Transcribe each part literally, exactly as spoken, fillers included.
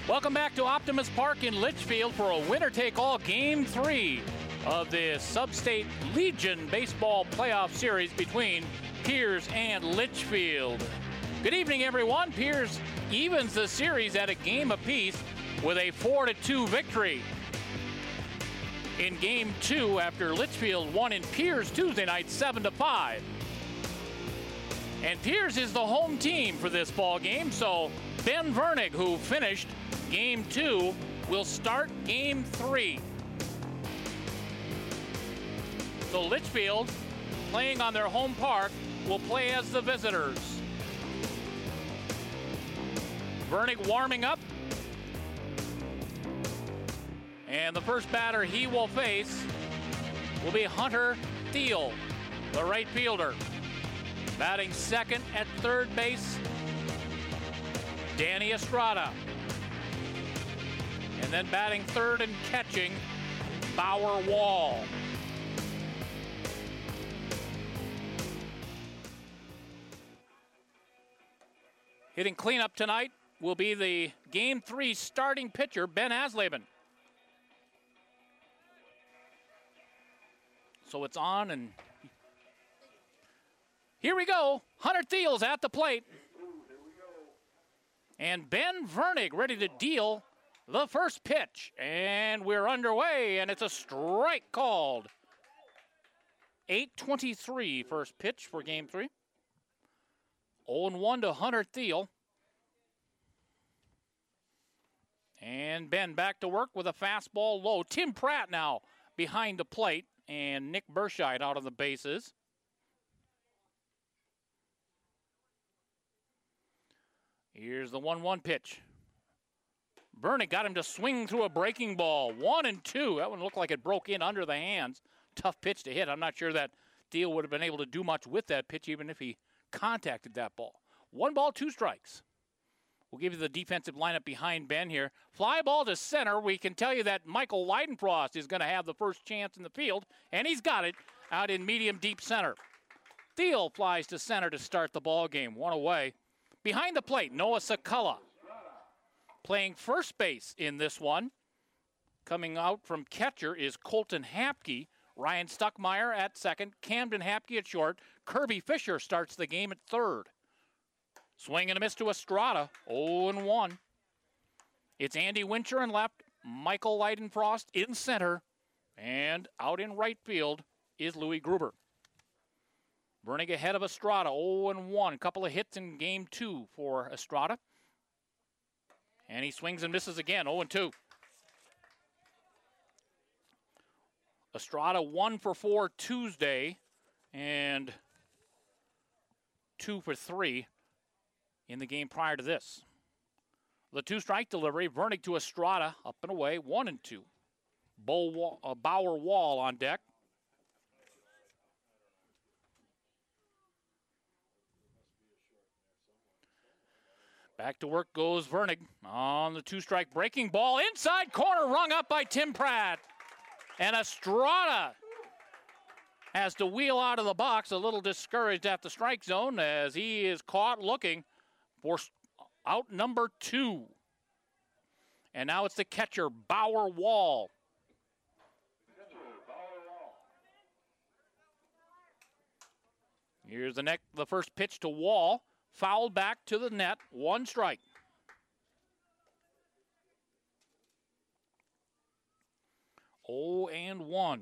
Welcome back to Optimus Park in Litchfield for a winner-take-all Game three of the Sub-State Legion Baseball Playoff Series between Pierz and Litchfield. Good evening, everyone. Pierz evens the series at a game apiece with a four to two victory. In Game two, after Litchfield won in Pierz Tuesday night seven to five. And Pierz is the home team for this ball game, so Ben Vernig, who finished Game two, will start Game three. So Litchfield, playing on their home park, will play as the visitors. Vernig warming up. And the first batter he will face will be Hunter Thiel, the right fielder. Batting second at third base, Danny Estrada. And then batting third and catching, Bauer Wall. Hitting cleanup tonight will be the Game three starting pitcher, Ben Asleben. So it's on, and here we go. Hunter Thiel's at the plate. And Ben Vernig ready to deal the first pitch. And we're underway, and it's a strike called. eight twenty-three first pitch for Game three. oh and one to Hunter Thiel. And Ben back to work with a fastball low. Tim Pratt now behind the plate, and Nick Burscheid out on the bases. Here's the one one pitch. Vernig got him to swing through a breaking ball. One and two. That one looked like it broke in under the hands. Tough pitch to hit. I'm not sure that Thiel would have been able to do much with that pitch, even if he contacted that ball. One ball, two strikes. We'll give you the defensive lineup behind Ben here. Fly ball to center. We can tell you that Michael Leidenfrost is going to have the first chance in the field, and he's got it out in medium deep center. Thiel flies to center to start the ball game. One away. Behind the plate, Noah Sakala playing first base in this one. Coming out from catcher is Colton Hapke. Ryan Stuckmeyer at second. Camden Hapke at short. Kirby Fisher starts the game at third. Swing and a miss to Estrada, oh and one. It's Andy Wincher in left, Michael Leidenfrost in center, and out in right field is Louis Gruber. Vernig ahead of Estrada, oh and one. A couple of hits in Game two for Estrada. And he swings and misses again, oh and two. Estrada one for four Tuesday, and two for three in the game prior to this. The two-strike delivery, Vernig to Estrada, up and away, one and two. Bo Wall, uh, Bauer Wall on deck. Back to work goes Vernig on the two-strike breaking ball. Inside corner, rung up by Tim Pratt. And Estrada has to wheel out of the box, a little discouraged at the strike zone as he is caught looking for out number two. And now it's the catcher, Bauer Wall. Here's the next, the first pitch to Wall. Fouled back to the net, one strike. oh and one.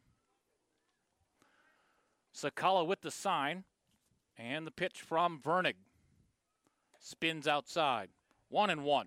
Sakala with the sign. And the pitch from Vernig. Spins outside. One and one.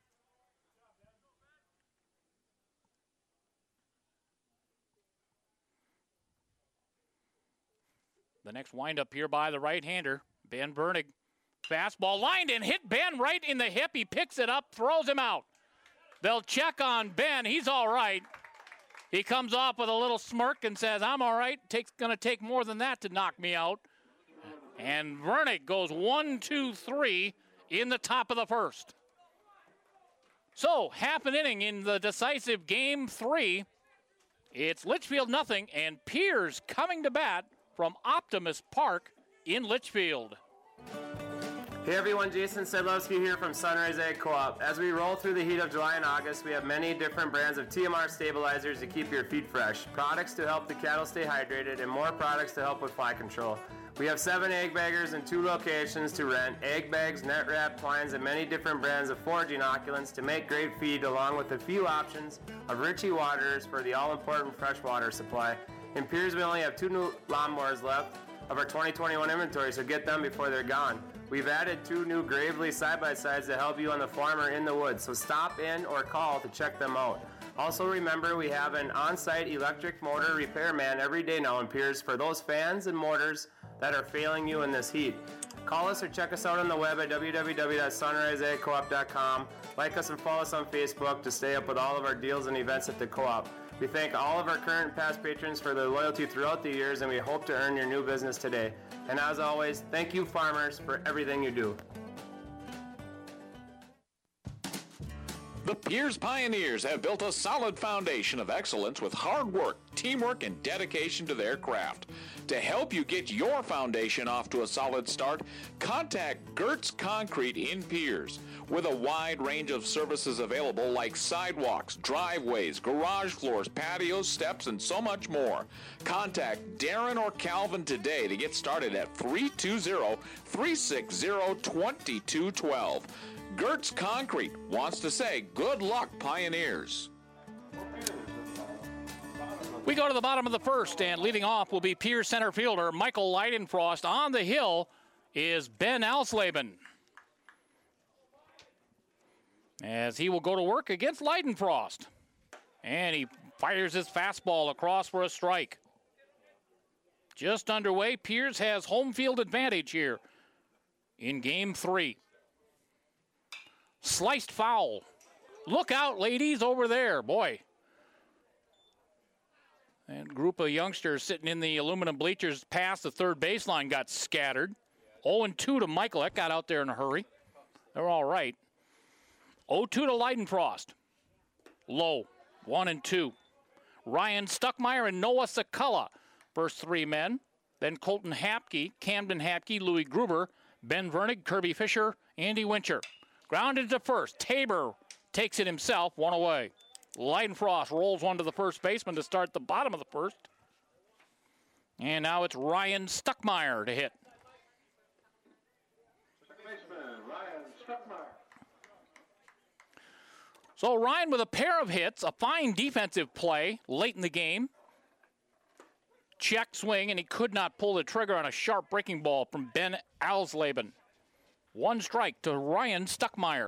The next windup here by the right-hander, Ben Vernig. Fastball lined and hit Ben right in the hip. He picks it up, throws him out. They'll check on Ben. He's all right. He comes off with a little smirk and says, I'm all right. Takes going to take more than that to knock me out. And Vernig goes one, two, three in the top of the first. So, half an inning in the decisive Game three. It's Litchfield nothing, and Pierz coming to bat from Optimus Park in Litchfield. Hey everyone, Jason Sedlowski here from Sunrise Ag Co-op. As we roll through the heat of July and August, we have many different brands of T M R stabilizers to keep your feet fresh, products to help the cattle stay hydrated, and more products to help with fly control. We have seven egg baggers in two locations to rent, egg bags, net wrap, twines, and many different brands of forage inoculants to make great feed, along with a few options of Ritchie waters for the all-important freshwater supply. In Piers, we only have two new lawnmowers left of our twenty twenty-one inventory, so get them before they're gone. We've added two new Gravely side-by-sides to help you on the farm or in the woods, so stop in or call to check them out. Also remember, we have an on-site electric motor repairman every day now in Piers for those fans and motors that are failing you in this heat. Call us or check us out on the web at w w w dot sunrise ag co op dot com. Like us and follow us on Facebook to stay up with all of our deals and events at the co-op. We thank all of our current and past patrons for their loyalty throughout the years, and we hope to earn your new business today. And as always, thank you, farmers, for everything you do. The Piers Pioneers have built a solid foundation of excellence with hard work, teamwork, and dedication to their craft. To help you get your foundation off to a solid start, contact Gertz Concrete in Piers. With a wide range of services available like sidewalks, driveways, garage floors, patios, steps, and so much more. Contact Darren or Calvin today to get started at three two zero, three six zero, two two one two. Gertz Concrete wants to say good luck, Pioneers. We go to the bottom of the first, and leading off will be Piers center fielder Michael Leidenfrost. On the hill is Ben Alsleben, as he will go to work against Leidenfrost. And he fires his fastball across for a strike. Just underway, Piers has home field advantage here in game three. Sliced foul. Look out, ladies, over there. Boy. And group of youngsters sitting in the aluminum bleachers past the third baseline got scattered. oh and two to Michael. That got out there in a hurry. They're all right. oh two to Leidenfrost. Low. one and two. Ryan Stuckmeyer and Noah Sakala. First three men. Then Colton Hapke, Camden Hapke, Louis Gruber, Ben Vernig, Kirby Fisher, Andy Wincher. Grounded to first. Tabor takes it himself. One away. Leidenfrost rolls one to the first baseman to start the bottom of the first. And now it's Ryan Stuckmeyer to hit. Ryan Stuckmeyer. So Ryan with a pair of hits, a fine defensive play late in the game. Check swing, and he could not pull the trigger on a sharp breaking ball from Ben Alsleben. One strike to Ryan Stuckmeyer.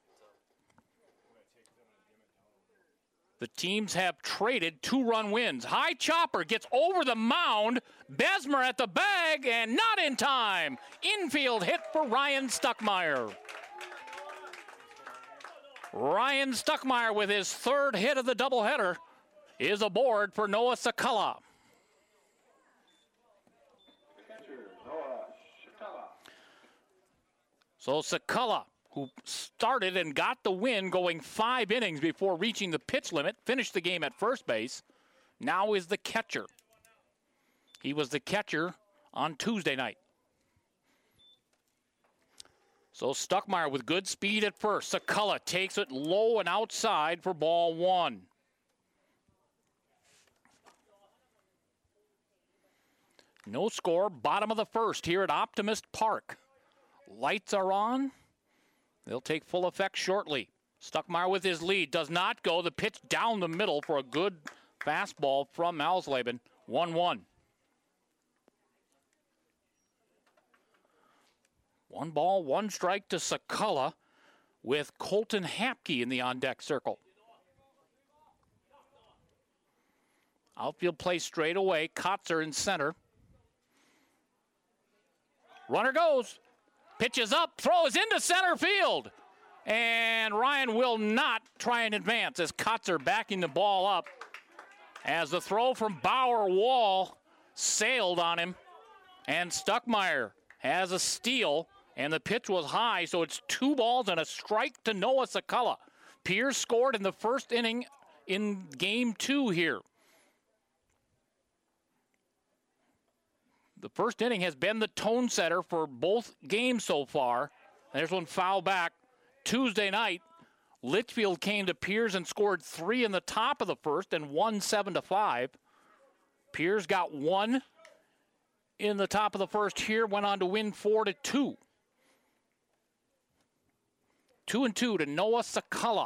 The teams have traded two-run wins. High chopper gets over the mound. Besmer at the bag, and not in time. Infield hit for Ryan Stuckmeyer. Ryan Stuckmeyer with his third hit of the doubleheader is aboard for Noah Sakala. So Sakala, who started and got the win going five innings before reaching the pitch limit, finished the game at first base, now is the catcher. He was the catcher on Tuesday night. So Stuckmeyer with good speed at first. Sakala takes it low and outside for ball one. No score, bottom of the first here at Optimist Park. Lights are on. They'll take full effect shortly. Stuckmeyer with his lead does not go. The pitch down the middle for a good fastball from Alsleben. one one. One ball, one strike to Sakala with Colton Hapke in the on-deck circle. Outfield play straight away. Kotzer in center. Runner goes. Pitches up, throws into center field. And Ryan will not try and advance as Kotzer backing the ball up. As the throw from Bauer Wall sailed on him. And Stuckmeyer has a steal. And the pitch was high, so it's two balls and a strike to Noah Sakala. Piers scored in the first inning in game two here. The first inning has been the tone setter for both games so far. There's one foul back. Tuesday night, Litchfield came to Piers and scored three in the top of the first and won seven to five. Piers got one in the top of the first here, went on to win four to two. Two and two to Noah Sakala.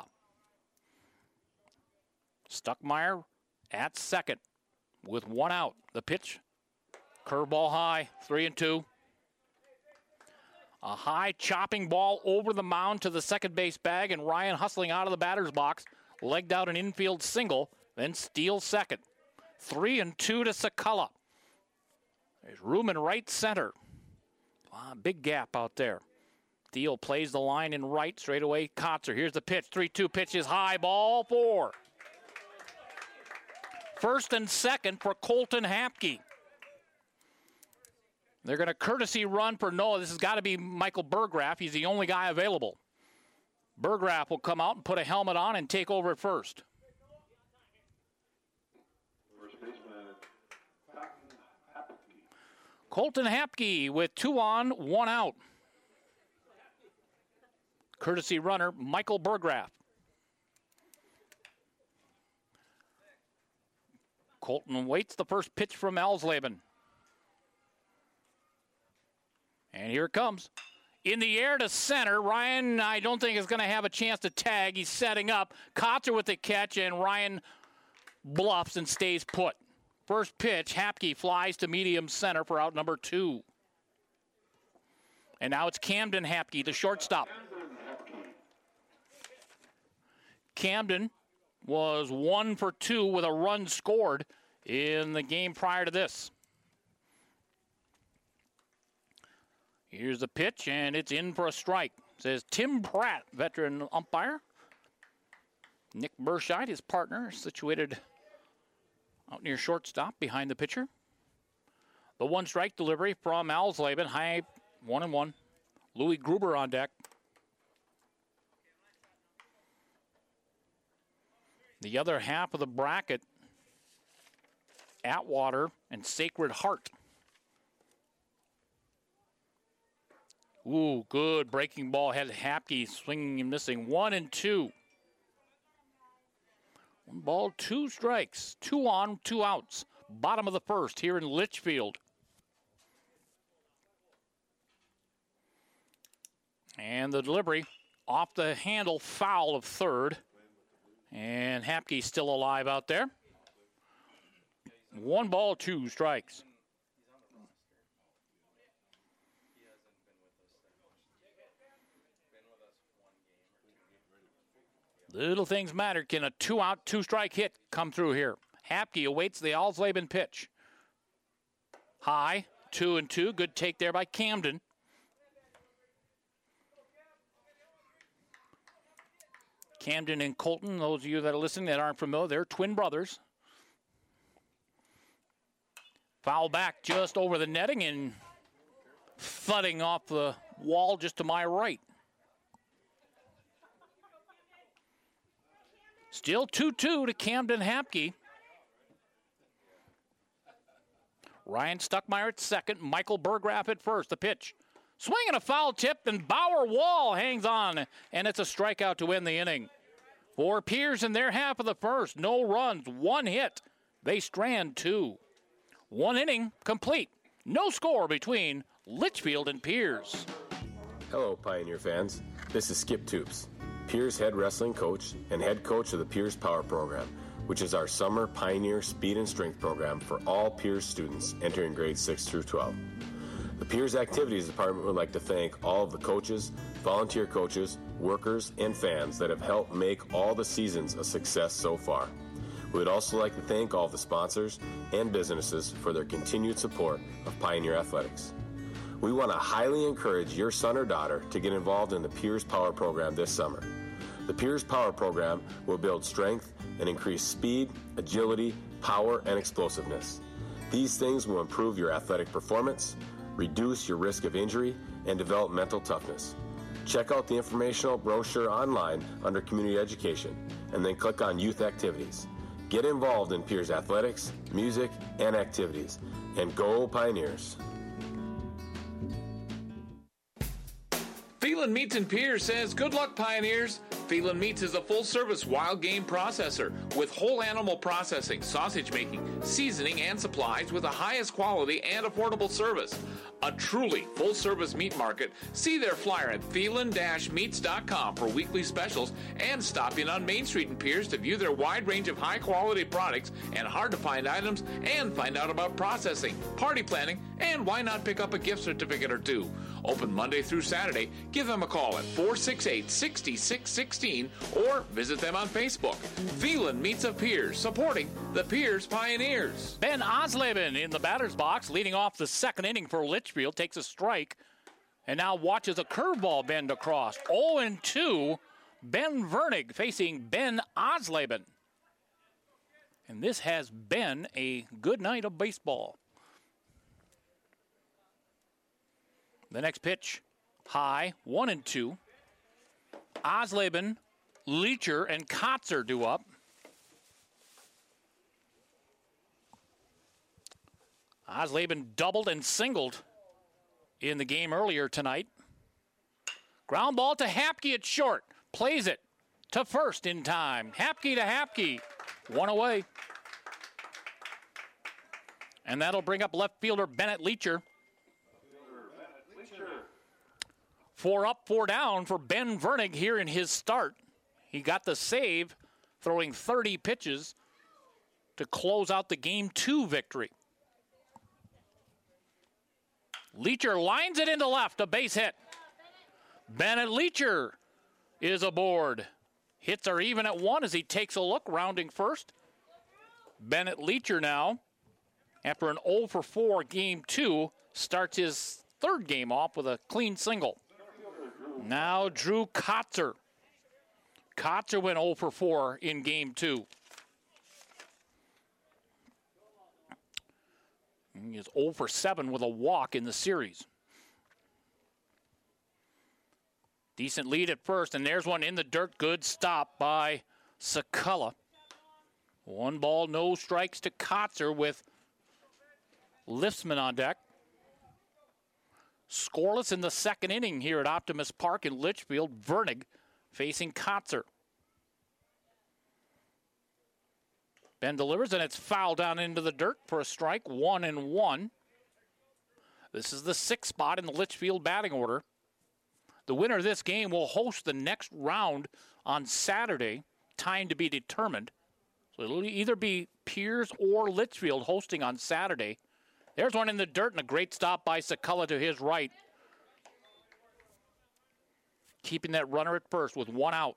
Stuckmeyer at second with one out. The pitch, curveball high, three and two. A high chopping ball over the mound to the second base bag, and Ryan hustling out of the batter's box, legged out an infield single, then steals second. Three and two to Sakala. There's room in right center. Wow, big gap out there. Thiel plays the line in right straight away. Kotzer, here's the pitch. three two pitch is high, ball four. First and second for Colton Hapke. They're going to courtesy run for Noah. This has got to be Michael Burgraff. He's the only guy available. Burgraff will come out and put a helmet on and take over at first. First baseman, Colton Hapke with two on, one out. Courtesy runner, Michael Burgraff. Colton waits the first pitch from Alsleben. And here it comes. In the air to center. Ryan, I don't think is going to have a chance to tag. He's setting up. Kotzer with the catch, and Ryan bluffs and stays put. First pitch, Hapke flies to medium center for out number two. And now it's Camden Hapke, the shortstop. Camden was one for two with a run scored in the game prior to this. Here's the pitch, and it's in for a strike. Says Tim Pratt, veteran umpire. Nick Burscheid, his partner, situated out near shortstop behind the pitcher. The one strike delivery from Alsleben, high one and one. Louis Gruber on deck. The other half of the bracket, Atwater and Sacred Heart. Ooh, good breaking ball. Had Hapke swinging and missing. One and two. One ball, two strikes. Two on, two outs. Bottom of the first here in Litchfield. And the delivery off the handle, foul of third. And Hapke's still alive out there. One ball, two strikes. Little things matter. Can a two-out, two-strike hit come through here? Hapke awaits the Alsleben pitch. High, two and two. Good take there by Camden. Camden and Colton, those of you that are listening that aren't familiar, they're twin brothers. Foul back just over the netting and thudding off the wall just to my right. Still two two to Camden Hapke. Ryan Stuckmeyer at second, Michael Burgraff at first. The pitch. Swinging a foul tip, and Bauer Wall hangs on, and it's a strikeout to end the inning. For Piers in their half of the first, no runs, one hit. They strand two. One inning complete. No score between Litchfield and Piers. Hello, Pioneer fans. This is Skip Toops, Piers head wrestling coach and head coach of the Piers Power Program, which is our summer Pioneer Speed and Strength program for all Piers students entering grades six through twelve. The Piers Activities Department would like to thank all of the coaches, volunteer coaches, workers, and fans that have helped make all the seasons a success so far. We would also like to thank all of the sponsors and businesses for their continued support of Pioneer Athletics. We want to highly encourage your son or daughter to get involved in the Piers Power Program this summer. The Piers Power Program will build strength and increase speed, agility, power, and explosiveness. These things will improve your athletic performance, reduce your risk of injury, and develop mental toughness. Check out the informational brochure online under Community Education, and then click on Youth Activities. Get involved in Piers athletics, music, and activities, and go Pioneers. Phelan Meats in Pierce says, good luck, Pioneers. Phelan Meats is a full-service wild game processor with whole animal processing, sausage making, seasoning, and supplies with the highest quality and affordable service. A truly full-service meat market. See their flyer at phelan dash meats dot com for weekly specials and stop in on Main Street in Pierce to view their wide range of high-quality products and hard-to-find items and find out about processing, party planning, and why not pick up a gift certificate or two. Open Monday through Saturday. Give them a call at four six eight, six six one six or visit them on Facebook. Phelan Meats of Pierce, supporting the Pierce Pioneers. Ben Osleben in the batter's box, leading off the second inning for Litchfield, takes a strike and now watches a curveball bend across. oh and two, Ben Vernig facing Ben Osleben. And this has been a good night of baseball. The next pitch, high, one and two. Osleben, Leacher, and Kotzer due up. Osleben doubled and singled in the game earlier tonight. Ground ball to Hapke at short. Plays it to first in time. Hapke to Hapke. One away. And that'll bring up left fielder Bennett Leacher. Four up, four down for Ben Vernig here in his start. He got the save, throwing thirty pitches to close out the game two victory. Leacher lines it into left, a base hit. Bennett Leacher is aboard. Hits are even at one as he takes a look, rounding first. Bennett Leacher now, after an oh for four game two, starts his third game off with a clean single. Now Drew Kotzer. Kotzer went oh for four in game two. He is oh for seven with a walk in the series. Decent lead at first, and there's one in the dirt. Good stop by Sakala. One ball, no strikes to Kotzer with Liftsman on deck. Scoreless in the second inning here at Optimist Park in Litchfield. Vernig facing Kotzer. Ben delivers, and it's fouled down into the dirt for a strike, one and one. This is the sixth spot in the Litchfield batting order. The winner of this game will host the next round on Saturday, time to be determined. So it'll either be Piers or Litchfield hosting on Saturday. There's one in the dirt, and a great stop by Sakala to his right. Keeping that runner at first with one out.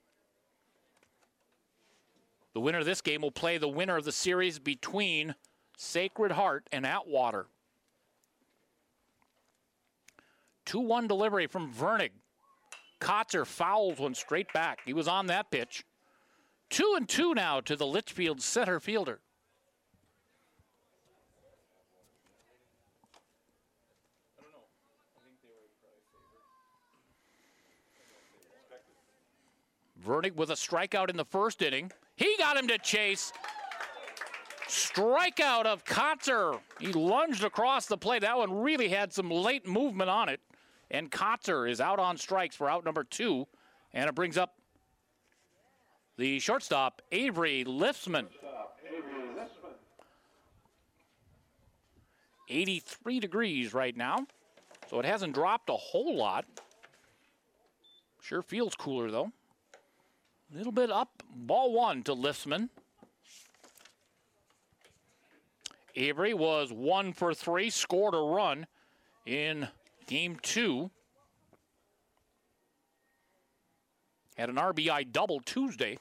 The winner of this game will play the winner of the series between Sacred Heart and Atwater. two one delivery from Vernig. Kotzer fouls one straight back. He was on that pitch. Two and two now to the Litchfield center fielder. Vernig with a strikeout in the first inning. He got him to chase. Strikeout of Kotzer. He lunged across the plate. That one really had some late movement on it. And Kotzer is out on strikes for out number two. And it brings up the shortstop, Avery Liftsman. eighty-three degrees right now. So it hasn't dropped a whole lot. Sure feels cooler, though. A little bit up. Ball one to Liftsman. Avery was one for three, scored a run in game two. Had an R B I double Tuesday.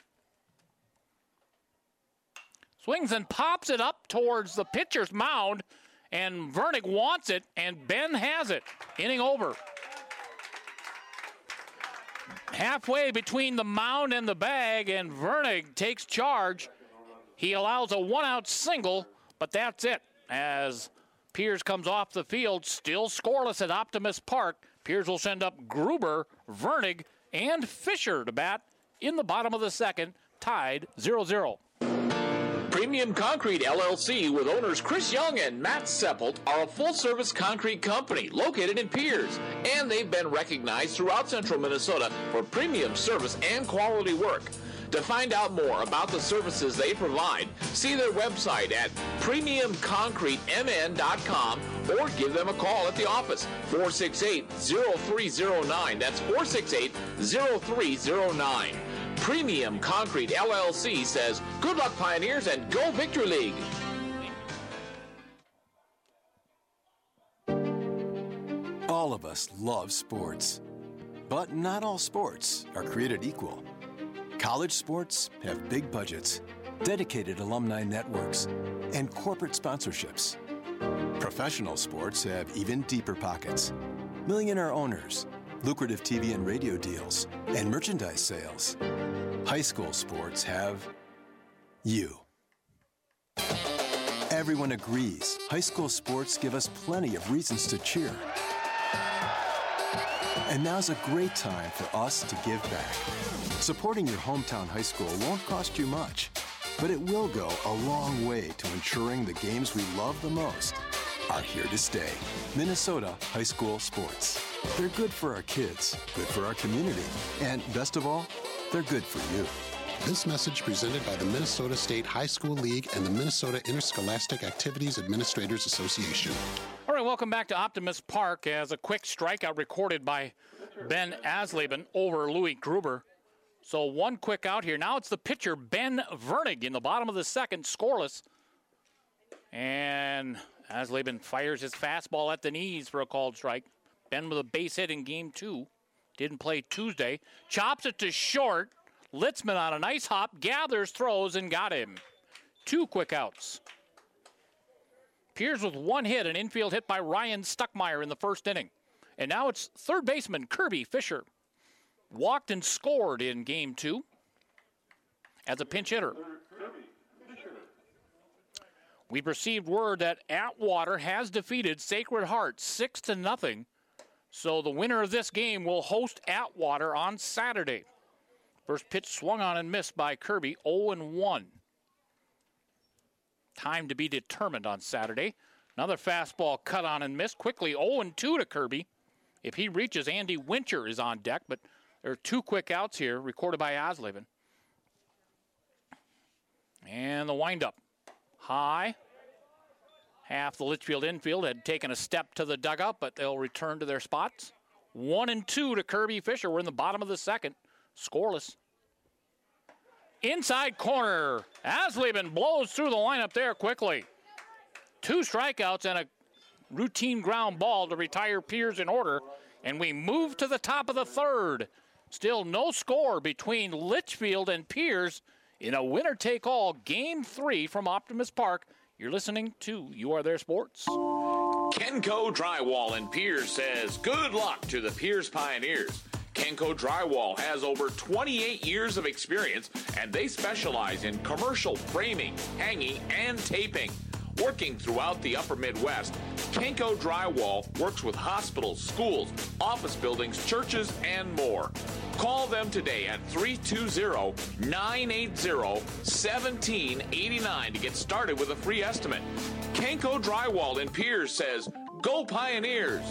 Swings and pops it up towards the pitcher's mound, and Vernig wants it, and Ben has it. Inning over. Halfway between the mound and the bag, and Vernig takes charge. He allows a one-out single, but that's it. As Piers comes off the field, still scoreless at Optimist Park. Piers will send up Gruber, Vernig, and Fisher to bat in the bottom of the second, tied zero zero. Premium Concrete L L C with owners Chris Young and Matt Seppelt are a full-service concrete company located in Piers, and they've been recognized throughout central Minnesota for premium service and quality work. To find out more about the services they provide, see their website at premium concrete m n dot com or give them a call at the office, four six eight, zero three zero nine. That's four six eight, zero three zero nine. Premium Concrete L L C says, good luck, Pioneers, and go Victory League. All of us love sports, but not all sports are created equal. College sports have big budgets, dedicated alumni networks, and corporate sponsorships. Professional sports have even deeper pockets, millionaire owners, lucrative T V and radio deals, and merchandise sales. High school sports have you. Everyone agrees high school sports give us plenty of reasons to cheer. And now's a great time for us to give back. Supporting your hometown high school won't cost you much, but it will go a long way to ensuring the games we love the most are here to stay. Minnesota high school sports. They're good for our kids, good for our community, and best of all, they're good for you. This message presented by the Minnesota State High School League and the Minnesota Interscholastic Activities Administrators Association. All right, welcome back to Optimist Park as a quick strikeout recorded by Ben Asleben over Louis Gruber. So one quick out here. Now it's the pitcher, Ben Vernig, in the bottom of the second, scoreless. And Asleben fires his fastball at the knees for a called strike. Ben with a base hit in game two. Didn't play Tuesday. Chops it to short. Litzman on a nice hop, gathers, throws, and got him. Two quick outs. Piers with one hit, an infield hit by Ryan Stuckmeyer in the first inning. And now it's third baseman Kirby Fisher. Walked and scored in game two as a pinch hitter. We've received word that Atwater has defeated Sacred Heart six to nothing. So the winner of this game will host Atwater on Saturday. First pitch swung on and missed by Kirby, oh and one. Time to be determined on Saturday. Another fastball cut on and missed. Quickly oh and two to Kirby. If he reaches, Andy Wincher is on deck, but there are two quick outs here recorded by Asleben. And the windup. High. Half the Litchfield infield had taken a step to the dugout, but they'll return to their spots. One and two to Kirby Fisher. We're in the bottom of the second. Scoreless. Inside corner. Asleben blows through the lineup there quickly. Two strikeouts and a routine ground ball to retire Piers in order. And we move to the top of the third. Still no score between Litchfield and Piers in a winner-take-all game three from Optimist Park. You're listening to You Are There Sports. Kenco Drywall in Piers says good luck to the Piers Pioneers. Kenco Drywall has over twenty-eight years of experience, and they specialize in commercial framing, hanging, and taping. Working throughout the upper Midwest, Kenco Drywall works with hospitals, schools, office buildings, churches, and more. Call them today at three two zero, nine eight zero, one seven eight nine to get started with a free estimate. Kenco Drywall in Piers says, go Pioneers!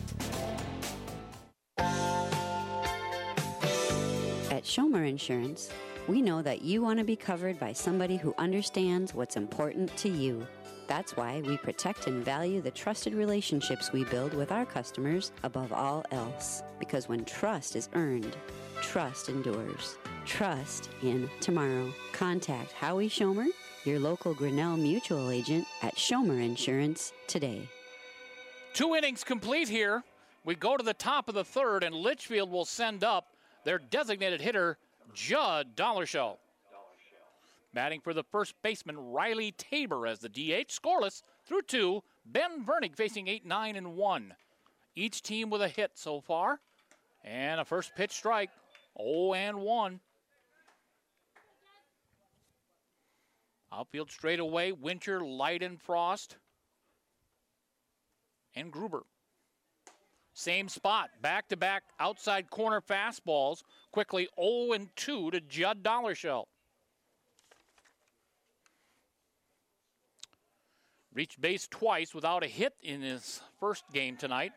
At Schomer Insurance, we know that you want to be covered by somebody who understands what's important to you. That's why we protect and value the trusted relationships we build with our customers above all else. Because when trust is earned, trust endures. Trust in tomorrow. Contact Howie Schomer, your local Grinnell Mutual agent at Schomer Insurance today. Two innings complete here. We go to the top of the third, and Litchfield will send up their designated hitter, Judd Dollarshow. Batting for the first baseman, Riley Tabor, as the D H. Scoreless through two. Ben Vernig facing eight, nine, and one. Each team with a hit so far. And a first pitch strike, oh and one. Outfield straight away, Winter, Light, and Frost. And Gruber. Same spot, back-to-back outside corner fastballs. Quickly oh and two to Judd Dollarshow. Reached base twice without a hit in his first game tonight.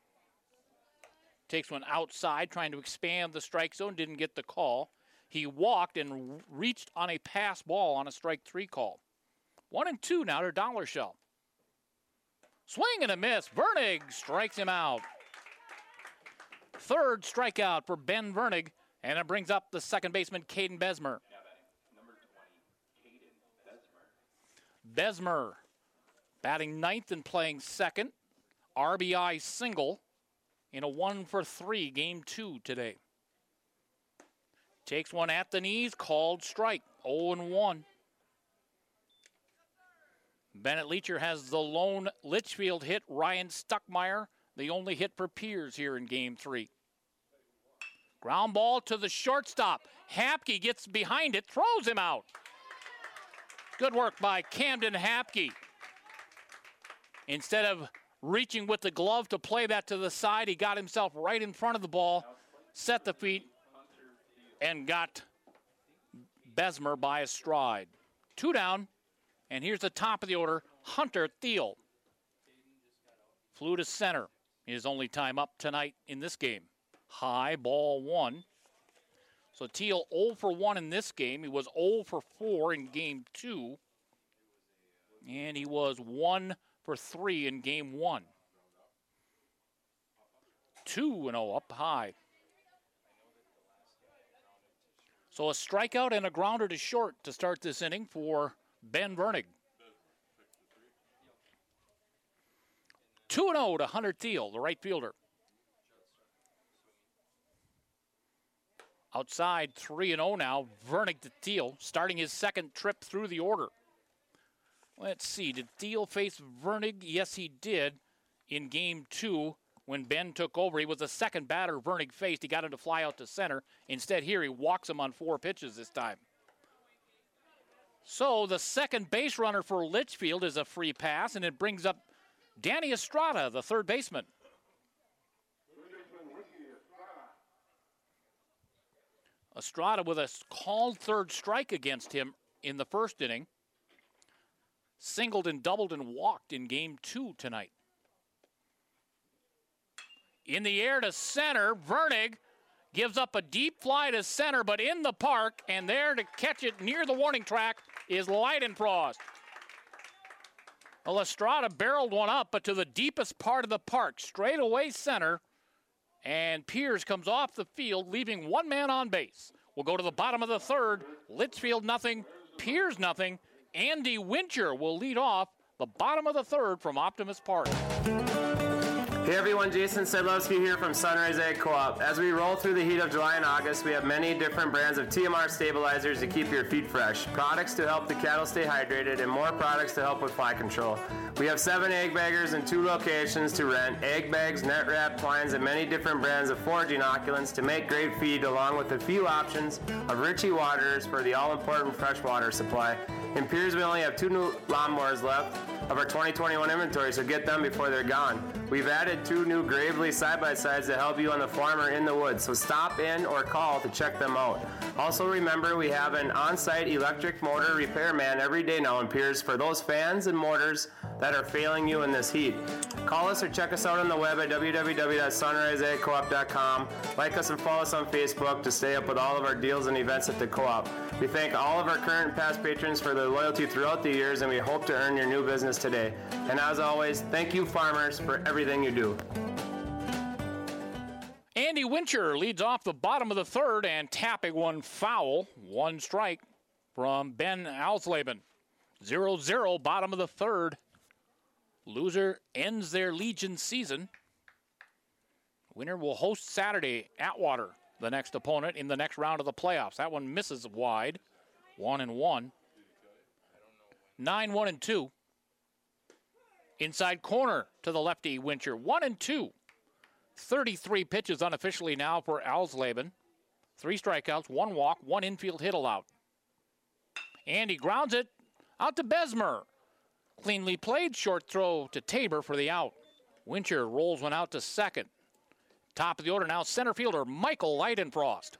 Takes one outside, trying to expand the strike zone, didn't get the call. He walked and reached on a pass ball on a strike three call. One and two now to Dollar Shell. Swing and a miss. Vernig strikes him out. Third strikeout for Ben Vernig, and it brings up the second baseman, Caden Besmer. Besmer batting ninth and playing second. R B I single in a one for three game two today. Takes one at the knees, called strike, oh and one. Bennett Leacher has the lone Litchfield hit. Ryan Stuckmeyer, the only hit for Piers here in game three. Ground ball to the shortstop. Hapke gets behind it, throws him out. Good work by Camden Hapke. Instead of reaching with the glove to play that to the side, he got himself right in front of the ball, set the feet, and got Besmer by a stride. Two down, and here's the top of the order, Hunter Thiel. Flew to center, his only time up tonight in this game. High, ball one. So Thiel oh for one in this game. He was oh for four in game two. And he was one for three in game one. two and oh up high. So a strikeout and a grounder to short to start this inning for Ben Vernig. two and oh to Hunter Thiel, the right fielder. Outside, three and oh now, Vernig to Thiel, starting his second trip through the order. Let's see, did Thiel face Vernig? Yes, he did in game two when Ben took over. He was the second batter Vernig faced. He got him to fly out to center. Instead here, he walks him on four pitches this time. So the second base runner for Litchfield is a free pass, and it brings up Danny Estrada, the third baseman. Estrada with a called third strike against him in the first inning. Singled and doubled and walked in game two tonight. In the air to center, Vernig gives up a deep fly to center, but in the park, and there to catch it near the warning track is Leidenfrost. Well, Estrada barreled one up, but to the deepest part of the park, straight away center, and Piers comes off the field, leaving one man on base. We'll go to the bottom of the third. Litchfield nothing, Piers nothing. Andy Wincher will lead off the bottom of the third from Optimus Park. Hey everyone, Jason Sedlowski here from Sunrise Ag Co-op. As we roll through the heat of July and August, we have many different brands of T M R stabilizers to keep your feet fresh, products to help the cattle stay hydrated, and more products to help with fly control. We have seven egg baggers in two locations to rent, egg bags, net wrap, twines, and many different brands of forage inoculants to make great feed, along with a few options of Ritchie waters for the all-important freshwater supply. In Piers, we only have two new lawnmowers left of our twenty twenty-one inventory, so get them before they're gone. We've added two new Gravely side-by-sides to help you on the farm or in the woods, so stop in or call to check them out. Also remember, we have an on-site electric motor repairman every day now in Piers for those fans and motors that are failing you in this heat. Call us or check us out on the web at w w w dot sunrise ag co op dot com. Like us and follow us on Facebook to stay up with all of our deals and events at the co-op. We thank all of our current and past patrons for their loyalty throughout the years, and we hope to earn your new business today. And as always, thank you farmers for everything you do. Andy Wincher leads off the bottom of the third and tapping one foul. One strike from Ben Alsleben. zero zero, bottom of the third. Loser ends their Legion season. Winner will host Saturday Atwater, the next opponent in the next round of the playoffs. That one misses wide. One and one. Nine, one and two. Inside corner to the lefty Wincher. One and two. thirty-three pitches unofficially now for Alsleben. Three strikeouts, one walk, one infield hit allowed. And he grounds it out to Besmer. Cleanly played, short throw to Tabor for the out. Wincher rolls one out to second. Top of the order now, center fielder Michael Leidenfrost.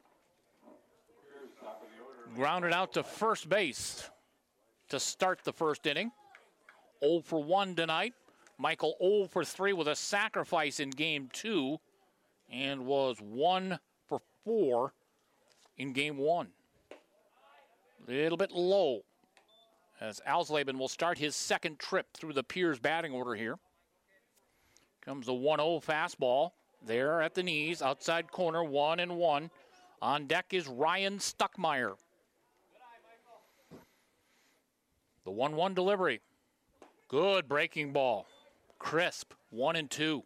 Grounded out to first base to start the first inning. oh for one tonight. Michael oh for three with a sacrifice in game two and was one for four in game one. A little bit low as Alsleben will start his second trip through the Piers batting order here. Comes the one oh fastball there at the knees, outside corner, one and one. On deck is Ryan Stuckmeyer. The one one delivery. Good breaking ball. Crisp, one and two.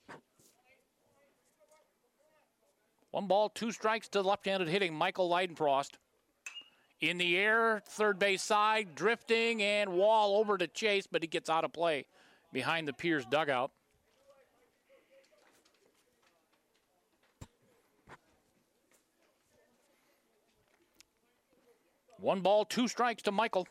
One ball, two strikes to the left-handed hitting Michael Leidenfrost. In the air, third base side, drifting, and wall over to Chase, but he gets out of play behind the Piers dugout. One ball, two strikes to Michael.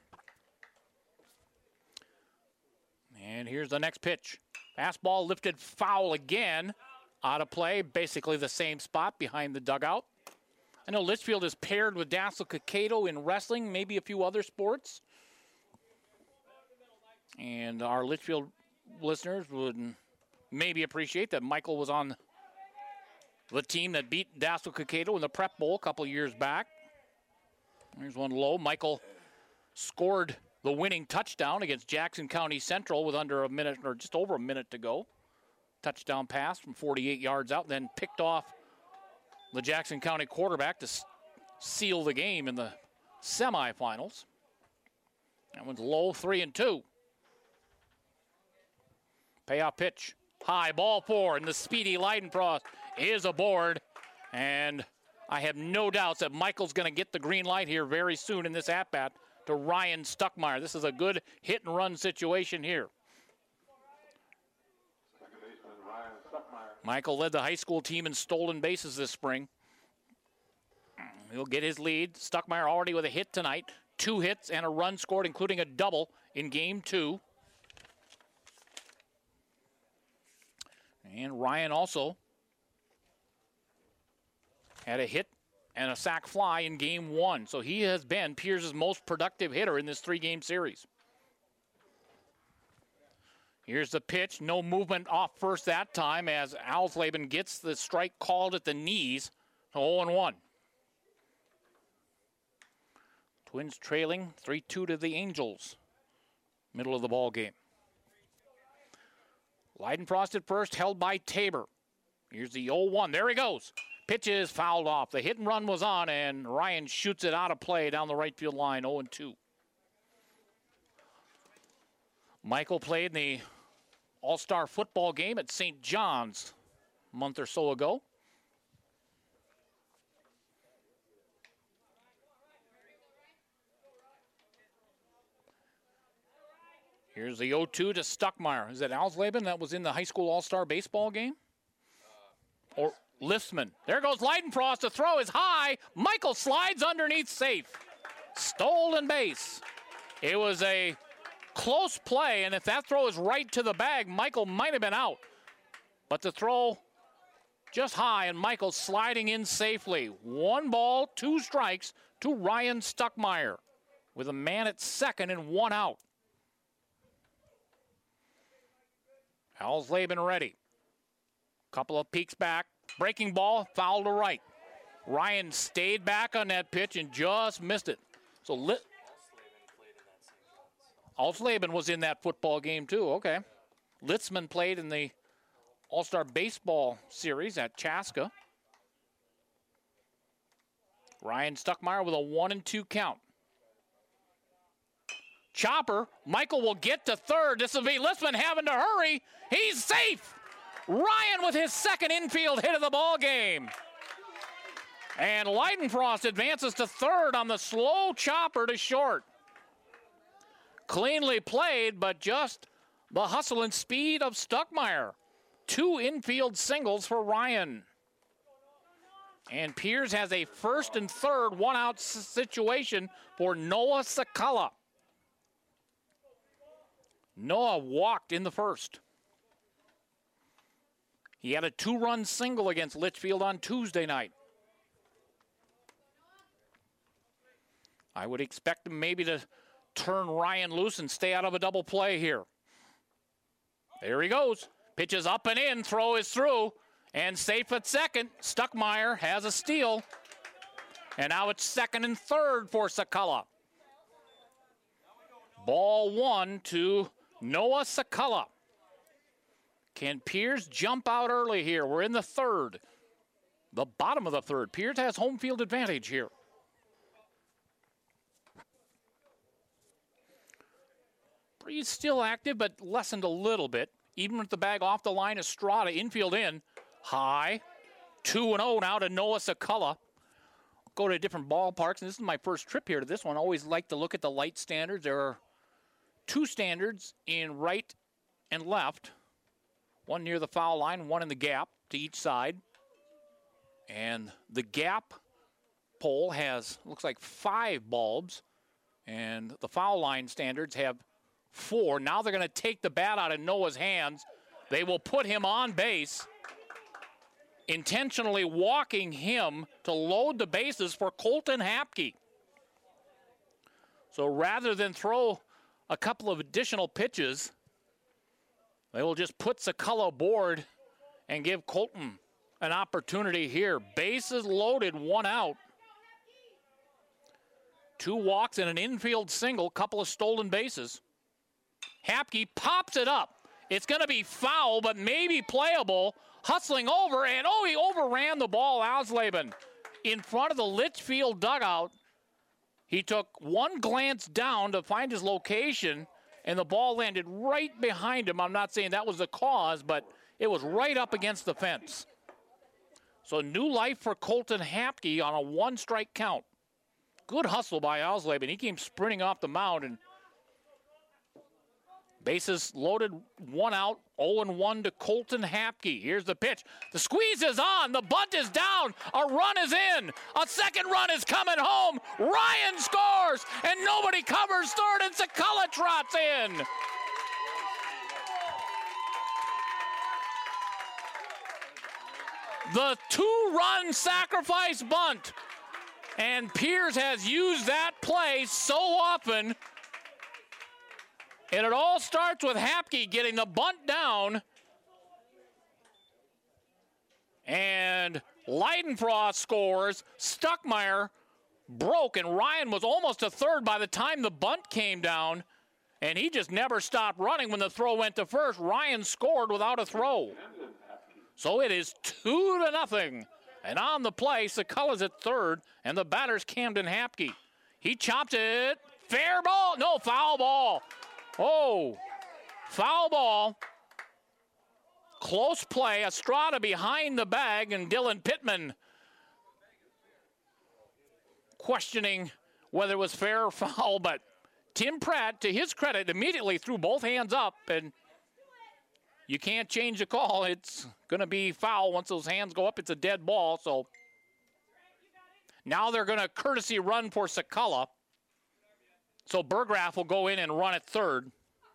And here's the next pitch. Fastball lifted foul again. Out of play, basically the same spot behind the dugout. I know Litchfield is paired with Dassel Kaketo in wrestling, maybe a few other sports. And our Litchfield listeners would maybe appreciate that Michael was on the team that beat Dassel Kaketo in the Prep Bowl a couple years back. There's one low. Michael scored the winning touchdown against Jackson County Central with under a minute or just over a minute to go. Touchdown pass from forty-eight yards out, then picked off the Jackson County quarterback to s- seal the game in the semifinals. That one's low, three and two. Payoff pitch, high ball four, and the speedy Leidenfrost is aboard. And I have no doubts that Michael's going to get the green light here very soon in this at-bat to Ryan Stuckmeyer. This is a good hit-and-run situation here. Michael led the high school team in stolen bases this spring. He'll get his lead. Stuckmeyer already with a hit tonight. Two hits and a run scored, including a double in game two. And Ryan also had a hit and a sac fly in game one. So he has been Piers' most productive hitter in this three-game series. Here's the pitch. No movement off first that time as Alsleben gets the strike called at the knees. oh and one. Twins trailing three two to the Angels. Middle of the ball game. Leidenfrost at first, held by Tabor. Here's the oh one. There he goes. Pitch is fouled off. The hit and run was on, and Ryan shoots it out of play down the right field line, oh and two. Michael played in the All-Star football game at Saint John's a month or so ago. Here's the oh two to Stuckmeyer. Is that Alsleben that was in the high school All-Star baseball game? Or Listman. There goes Leidenfrost. The throw is high. Michael slides underneath safe. Stolen base. It was a close play, and if that throw is right to the bag, Michael might have been out. But the throw just high, and Michael sliding in safely. One ball, two strikes to Ryan Stuckmeyer with a man at second and one out. Alsleben ready. Couple of peeks back. Breaking ball, foul to right. Ryan stayed back on that pitch and just missed it. So Lit- Alsleben was in that football game too, okay. Litzman played in the All-Star Baseball Series at Chaska. Ryan Stuckmeyer with a one and two count. Chopper, Michael will get to third. This will be Litzman having to hurry. He's safe. Ryan with his second infield hit of the ball game. And Leidenfrost advances to third on the slow chopper to short. Cleanly played, but just the hustle and speed of Stuckmeyer. Two infield singles for Ryan. And Piers has a first and third one-out situation for Noah Sakala. Noah walked in the first. He had a two-run single against Litchfield on Tuesday night. I would expect him maybe to turn Ryan loose and stay out of a double play here. There he goes. Pitches up and in. Throw is through. And safe at second. Stuckmeyer has a steal. And now it's second and third for Sakala. Ball one to Noah Sakala. Can Piers jump out early here? We're in the third. The bottom of the third. Piers has home field advantage here. Breeze still active, but lessened a little bit. Even with the bag off the line, Estrada infield in. High. two and oh now to Noah Sakala. Go to different ballparks, and this is my first trip here to this one. I always like to look at the light standards. There are two standards in right and left. One near the foul line, one in the gap to each side. And the gap pole has, looks like five bulbs. And the foul line standards have four. Now they're going to take the bat out of Noah's hands. They will put him on base, intentionally walking him to load the bases for Colton Hapke. So rather than throw a couple of additional pitches, they will just put Sakala aboard and give Colton an opportunity here. Bases loaded, one out. Two walks and an infield single, couple of stolen bases. Hapke pops it up. It's going to be foul, but maybe playable. Hustling over, and oh, he overran the ball, Ausleben. In front of the Litchfield dugout, he took one glance down to find his location, and the ball landed right behind him. I'm not saying that was the cause, but it was right up against the fence. So new life for Colton Hapke on a one-strike count. Good hustle by Ausleben. He came sprinting off the mound, and bases loaded, one out, oh and one to Colton Hapke. Here's the pitch. The squeeze is on. The bunt is down. A run is in. A second run is coming home. Ryan scores, and nobody covers third, and Sakala trots in. The two-run sacrifice bunt. And Piers has used that play so often. And it all starts with Hapke getting the bunt down. And Leidenfrost scores. Stuckmeyer broke, and Ryan was almost to third by the time the bunt came down. And he just never stopped running when the throw went to first. Ryan scored without a throw. So it is two to nothing. And on the play, Sakala's at third, and the batter's Camden Hapke. He chopped it. Fair ball. No, foul ball. Oh, foul ball. Close play. Estrada behind the bag, and Dylan Pittman questioning whether it was fair or foul. But Tim Pratt, to his credit, immediately threw both hands up, and you can't change the call. It's going to be foul once those hands go up. It's a dead ball. So now they're going to courtesy run for Sakala. So Burgraff will go in and run at third.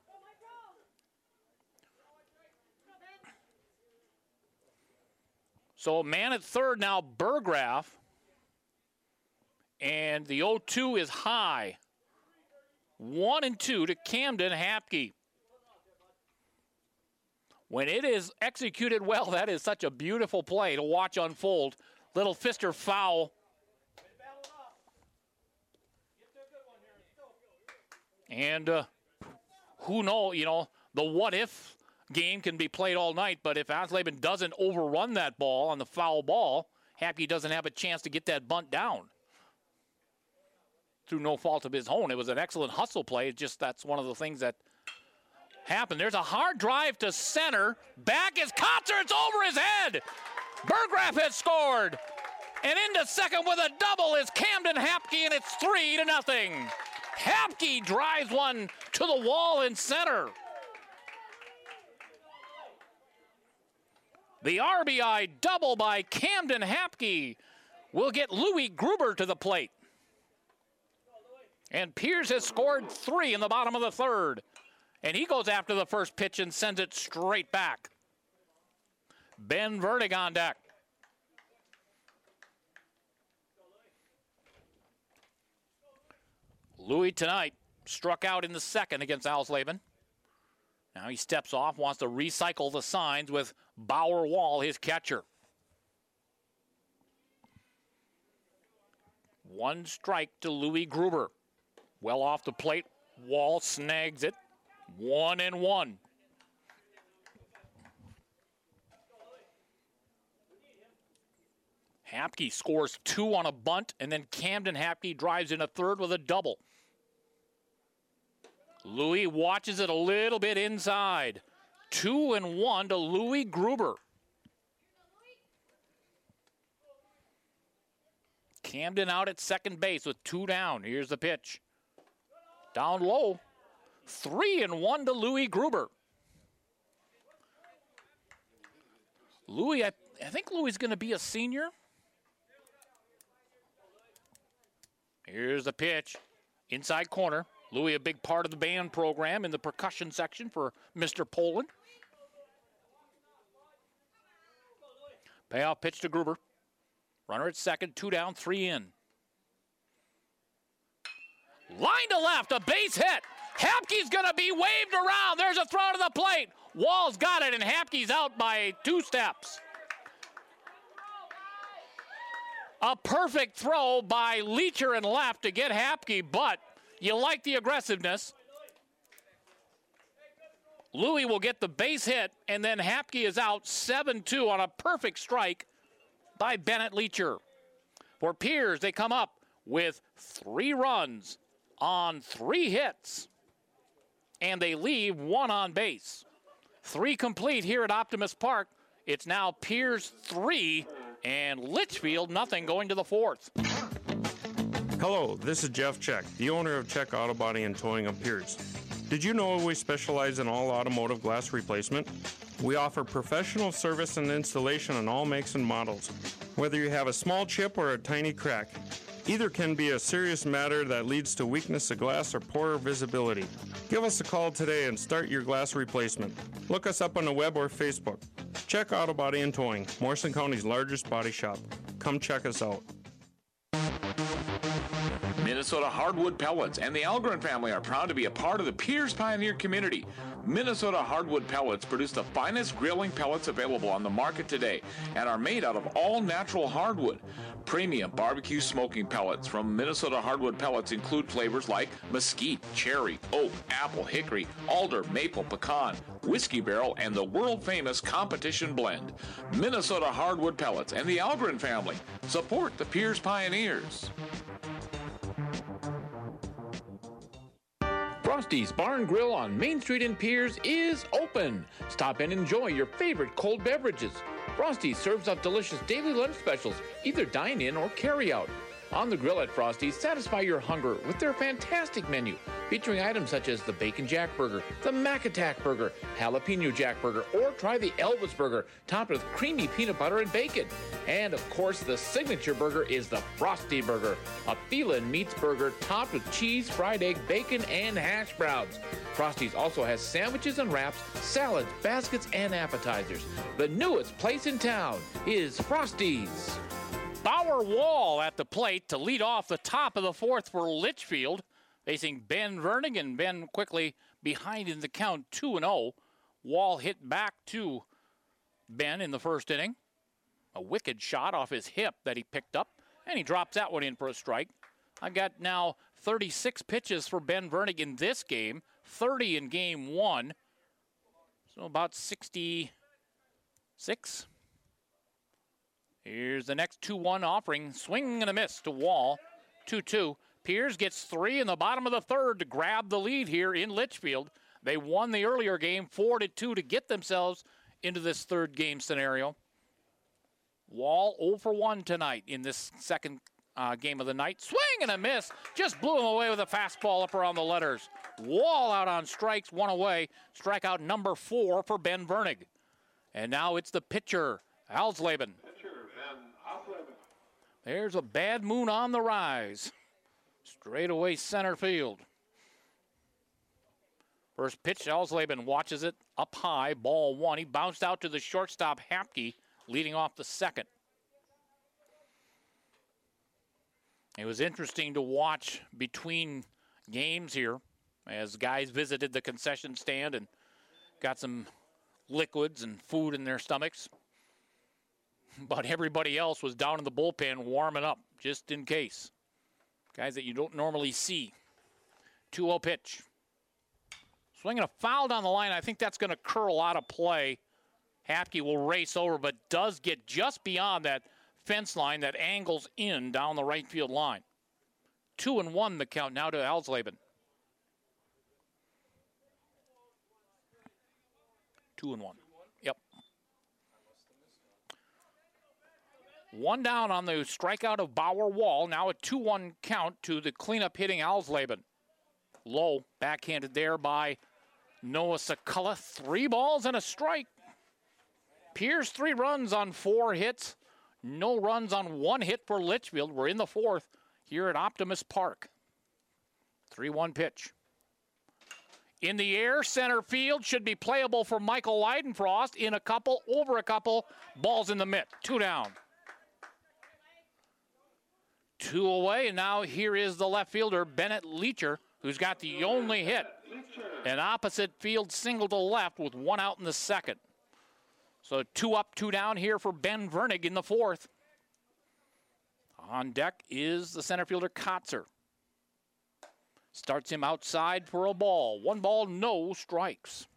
So man at third now, Burgraff. And the oh two is high. One and two to Camden Hapke. When it is executed well, that is such a beautiful play to watch unfold. Little fister foul. And uh, who knows, you know, the what-if game can be played all night, but if Ausleben doesn't overrun that ball on the foul ball, Hapke doesn't have a chance to get that bunt down. Through no fault of his own. It was an excellent hustle play. It's just that's one of the things that happened. There's a hard drive to center. Back is Kotzer. It's over his head. Burgraff has scored. And into second with a double is Camden Hapke, and it's three to nothing. Hapke drives one to the wall in center. The R B I double by Camden Hapke will get Louis Gruber to the plate. And Piers has scored three in the bottom of the third. And he goes after the first pitch and sends it straight back. Ben Verdig on deck. Louis tonight struck out in the second against Alsleben. Now he steps off, wants to recycle the signs with Bauer Wall, his catcher. One strike to Louis Gruber. Well off the plate. Wall snags it. One and one. Hapke scores two on a bunt, and then Camden Hapke drives in a third with a double. Louis watches it a little bit inside. Two and one to Louis Gruber. Camden out at second base with two down. Here's the pitch. Down low. Three and one to Louis Gruber. Louis, I, I think Louis is going to be a senior. Here's the pitch. Inside corner. Louis, a big part of the band program in the percussion section for Mister Poland. Payoff pitch to Gruber. Runner at second, two down, three in. Line to left, a base hit. Hapke's going to be waved around. There's a throw to the plate. Wall's got it, and Hapke's out by two steps. A perfect throw by Leacher and left to get Hapke, but you like the aggressiveness. Louis will get the base hit, and then Hapke is out seven two on a perfect strike by Bennett Leacher. For Piers, they come up with three runs on three hits, and they leave one on base. Three complete here at Optimus Park. It's now Piers three and Litchfield nothing going to the fourth. Hello, this is Jeff Check, the owner of Check Auto Body and Towing of Piers. Did you know we specialize in all automotive glass replacement? We offer professional service and installation on all makes and models. Whether you have a small chip or a tiny crack, either can be a serious matter that leads to weakness of glass or poorer visibility. Give us a call today and start your glass replacement. Look us up on the web or Facebook. Check Auto Body and Towing, Morrison County's largest body shop. Come check us out. Minnesota Hardwood Pellets and the Algren family are proud to be a part of the Piers Pioneer community. Minnesota Hardwood Pellets produce the finest grilling pellets available on the market today and are made out of all natural hardwood. Premium barbecue smoking pellets from Minnesota Hardwood Pellets include flavors like mesquite, cherry, oak, apple, hickory, alder, maple, pecan, whiskey barrel, and the world-famous competition blend. Minnesota Hardwood Pellets and the Algren family support the Piers Pioneers. Frosty's Bar and Grill on Main Street in Piers is open. Stop and enjoy your favorite cold beverages. Frosty's serves up delicious daily lunch specials, either dine in or carry out. On the grill at Frosty's, satisfy your hunger with their fantastic menu, featuring items such as the Bacon Jack Burger, the Mac Attack Burger, Jalapeno Jack Burger, or try the Elvis Burger, topped with creamy peanut butter and bacon. And of course, the signature burger is the Frosty Burger, a filet meats burger topped with cheese, fried egg, bacon, and hash browns. Frosty's also has sandwiches and wraps, salads, baskets, and appetizers. The newest place in town is Frosty's. Bauer Wall at the plate to lead off the top of the fourth for Litchfield, facing Ben Vernig, and Ben quickly behind in the count, two and oh. Wall hit back to Ben in the first inning. A wicked shot off his hip that he picked up, and he drops that one in for a strike. I've got now thirty-six pitches for Ben Vernig in this game, thirty in game one, so about sixty-six. Here's the next two one offering. Swing and a miss to Wall. two two. Piers gets three in the bottom of the third to grab the lead here in Litchfield. They won the earlier game four to two to get themselves into this third game scenario. Wall oh for one tonight in this second uh, game of the night. Swing and a miss. Just blew him away with a fastball up around the letters. Wall out on strikes, one away. Strikeout number four for Ben Vernig. And now it's the pitcher, Alsleben. There's a bad moon on the rise. Straight away center field. First pitch, Alsleben watches it up high, ball one. He bounced out to the shortstop, Hapke, leading off the second. It was interesting to watch between games here. as guys visited the concession stand and got some liquids and food in their stomachs. But everybody else was down in the bullpen warming up, just in case. Guys that you don't normally see. two oh pitch. Swinging a foul down the line. I think that's going to curl out of play. Hapke will race over, but does get just beyond that fence line that angles in down the right field line. Two and one the count now to Alsleben. Two and one. Yep. One down on the strikeout of Bauer Wall. Now a two one count to the cleanup hitting Alsleben. Low, backhanded there by Noah Sakula. Three balls and a strike. Pierce, three runs on four hits. No runs on one hit for Litchfield. We're in the fourth here at Optimus Park. three one pitch. In the air, center field should be playable for Michael Leidenfrost. In a couple, over a couple, balls in the mitt. Two down. Two away, and now here is the left fielder, Bennett Leacher, who's got the only hit. An opposite field single to left with one out in the second. So two up, two down here for Ben Vernig in the fourth. On deck is the center fielder, Kotzer. Starts him outside for a ball. One ball, no strikes.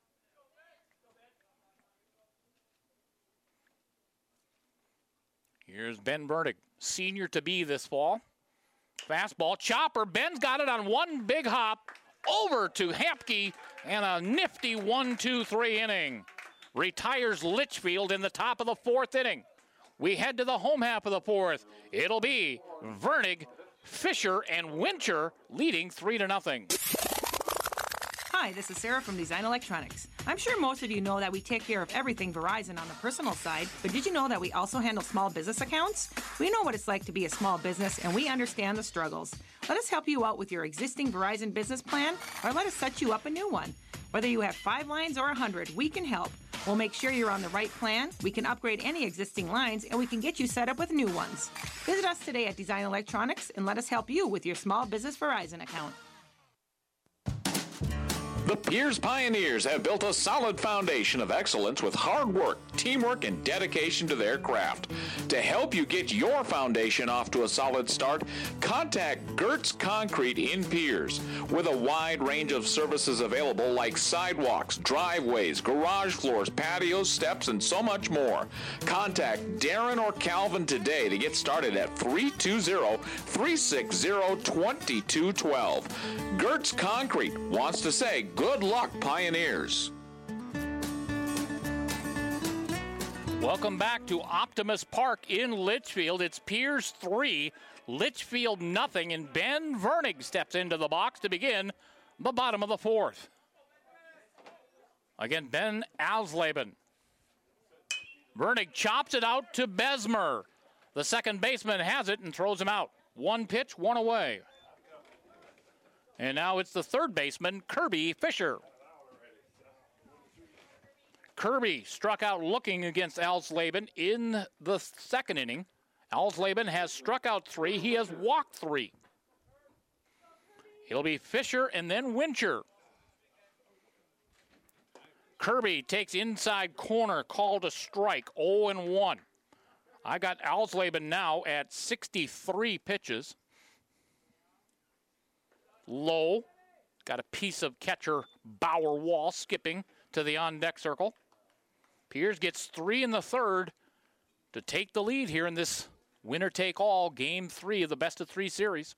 Here's Ben Vernig, senior to be this fall. Fastball, chopper. Ben's got it on one big hop over to Hapke, and a nifty one two three inning. Retires Litchfield in the top of the fourth inning. We head to the home half of the fourth. It'll be Vernig, Fisher, and Wincher leading three to nothing. Hi, this is Sarah from Design Electronics. I'm sure most of you know that we take care of everything Verizon on the personal side, but did you know that we also handle small business accounts? We know what it's like to be a small business, and we understand the struggles. Let us help you out with your existing Verizon business plan, or let us set you up a new one. Whether you have five lines or a hundred, we can help. We'll make sure you're on the right plan, we can upgrade any existing lines, and we can get you set up with new ones. Visit us today at Design Electronics and let us help you with your small business Verizon account. The Piers Pioneers have built a solid foundation of excellence with hard work, teamwork, and dedication to their craft. To help you get your foundation off to a solid start, contact Gertz Concrete in Piers. With a wide range of services available like sidewalks, driveways, garage floors, patios, steps, and so much more. Contact Darren or Calvin today to get started at three two zero, three six zero, two two one two. Gertz Concrete wants to say good luck, Pioneers. Welcome back to Optimus Park in Litchfield. It's Piers three, Litchfield nothing, and Ben Vernig steps into the box to begin the bottom of the fourth. Again, Ben Alsleben. Vernig chops it out to Besmer. The second baseman has it and throws him out. One pitch, one away. And now it's the third baseman, Kirby Fisher. Kirby struck out looking against Alsleben in the second inning. Alsleben has struck out three. He has walked three. It'll be Fisher and then Wincher. Kirby takes inside corner, called a strike, oh and one. I got Alsleben now at sixty-three pitches. Low, got a piece of catcher Bauer Wall skipping to the on-deck circle. Piers gets three in the third to take the lead here in this winner-take-all game three of the best-of-three series.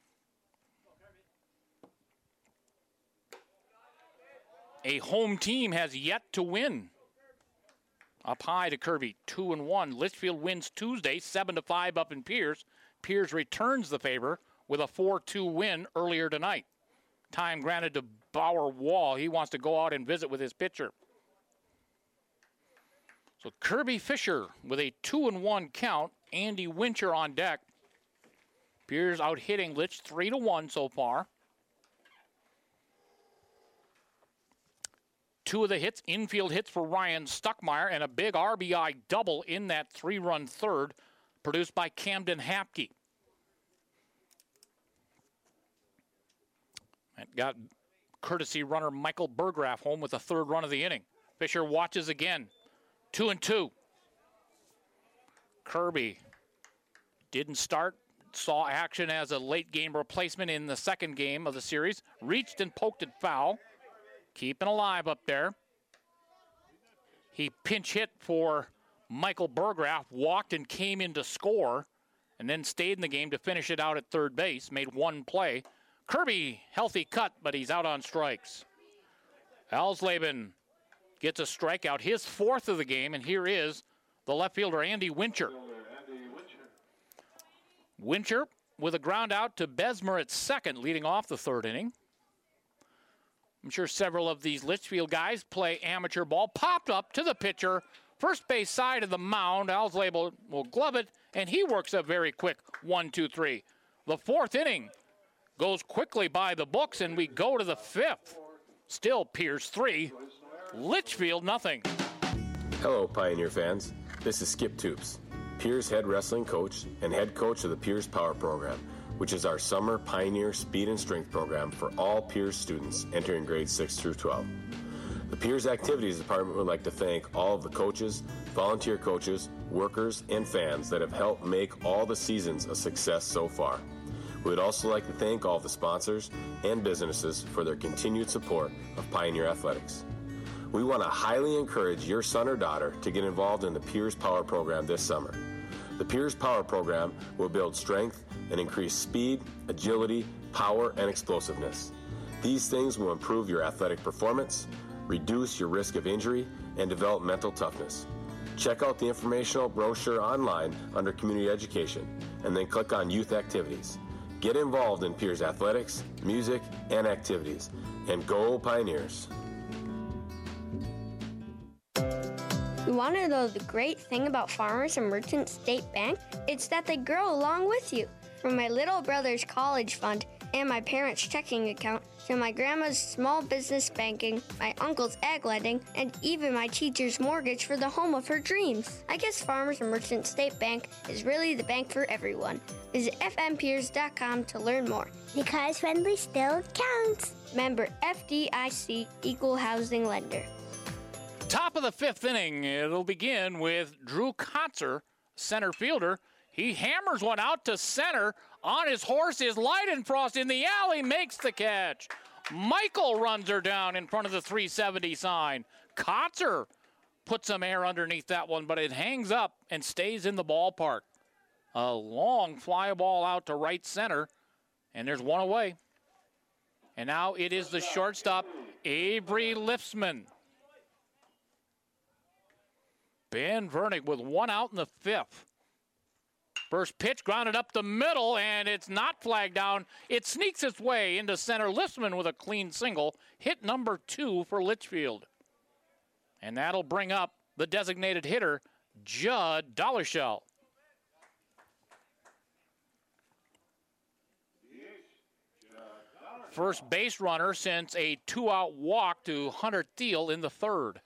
A home team has yet to win. Up high to Kirby, two and one. Litchfield wins Tuesday, seven to five up in Piers. Piers returns the favor with a four two win earlier tonight. Time granted to Bauer Wall. He wants to go out and visit with his pitcher. So Kirby Fisher with a two and one count. Andy Wincher on deck. Piers out hitting Litch three to one so far. Two of the hits, infield hits for Ryan Stuckmeyer, and a big R B I double in that three-run third produced by Camden Hapke. It got courtesy runner Michael Burgraff home with the third run of the inning. Fisher watches again. Two and two. Kirby didn't start. Saw action as a late game replacement in the second game of the series. Reached and poked it foul. Keeping alive up there. He pinch hit for Michael Burgraff, walked and came in to score, and then stayed in the game to finish it out at third base. Made one play. Kirby, healthy cut, but he's out on strikes. Alsleben gets a strikeout, his fourth of the game, and here is the left fielder, Andy Wincher. Wincher with a ground out to Besmer at second, leading off the third inning. I'm sure several of these Litchfield guys play amateur ball. Popped up to the pitcher, first base side of the mound. Alsleben will glove it, and he works up very quick. One, two, three. The fourth inning goes quickly by the books, and we go to the fifth. Still Pierce three, Litchfield nothing. Hello, Pioneer fans. This is Skip Toops, Pierce head wrestling coach and head coach of the Pierce Power Program, which is our summer Pioneer Speed and Strength program for all Pierce students entering grades six through twelve. The Pierce Activities Department would like to thank all of the coaches, volunteer coaches, workers, and fans that have helped make all the seasons a success so far. We would also like to thank all of the sponsors and businesses for their continued support of Pioneer Athletics. We want to highly encourage your son or daughter to get involved in the Pierce Power Program this summer. The Pierce Power Program will build strength and increase speed, agility, power, and explosiveness. These things will improve your athletic performance, reduce your risk of injury, and develop mental toughness. Check out the informational brochure online under Community Education, and then click on Youth Activities. Get involved in Pierce athletics, music, and activities, and go Pioneers! You want to know the great thing about Farmers and Merchant State Bank? It's that they grow along with you. From my little brother's college fund and my parents' checking account to my grandma's small business banking, my uncle's ag lending, and even my teacher's mortgage for the home of her dreams. I guess Farmers and Merchant State Bank is really the bank for everyone. Visit f m peers dot com to learn more. Because friendly still counts. Member F D I C, Equal Housing Lender. Top of the fifth inning, it'll begin with Drew Kotzer, center fielder. He hammers one out to center. On his horse is Leidenfrost in the alley, makes the catch. Michael runs her down in front of the three seventy sign. Kotzer puts some air underneath that one, but it hangs up and stays in the ballpark. A long fly ball out to right center, and there's one away. And now it is the shortstop, Avery Liftsman. Ben Vernick with one out in the fifth. First pitch grounded up the middle, and it's not flagged down. It sneaks its way into center. Liftsman with a clean single. Hit number two for Litchfield. And that'll bring up the designated hitter, Judd Dollarshell. First base runner since a two-out walk to Hunter Thiel in the third.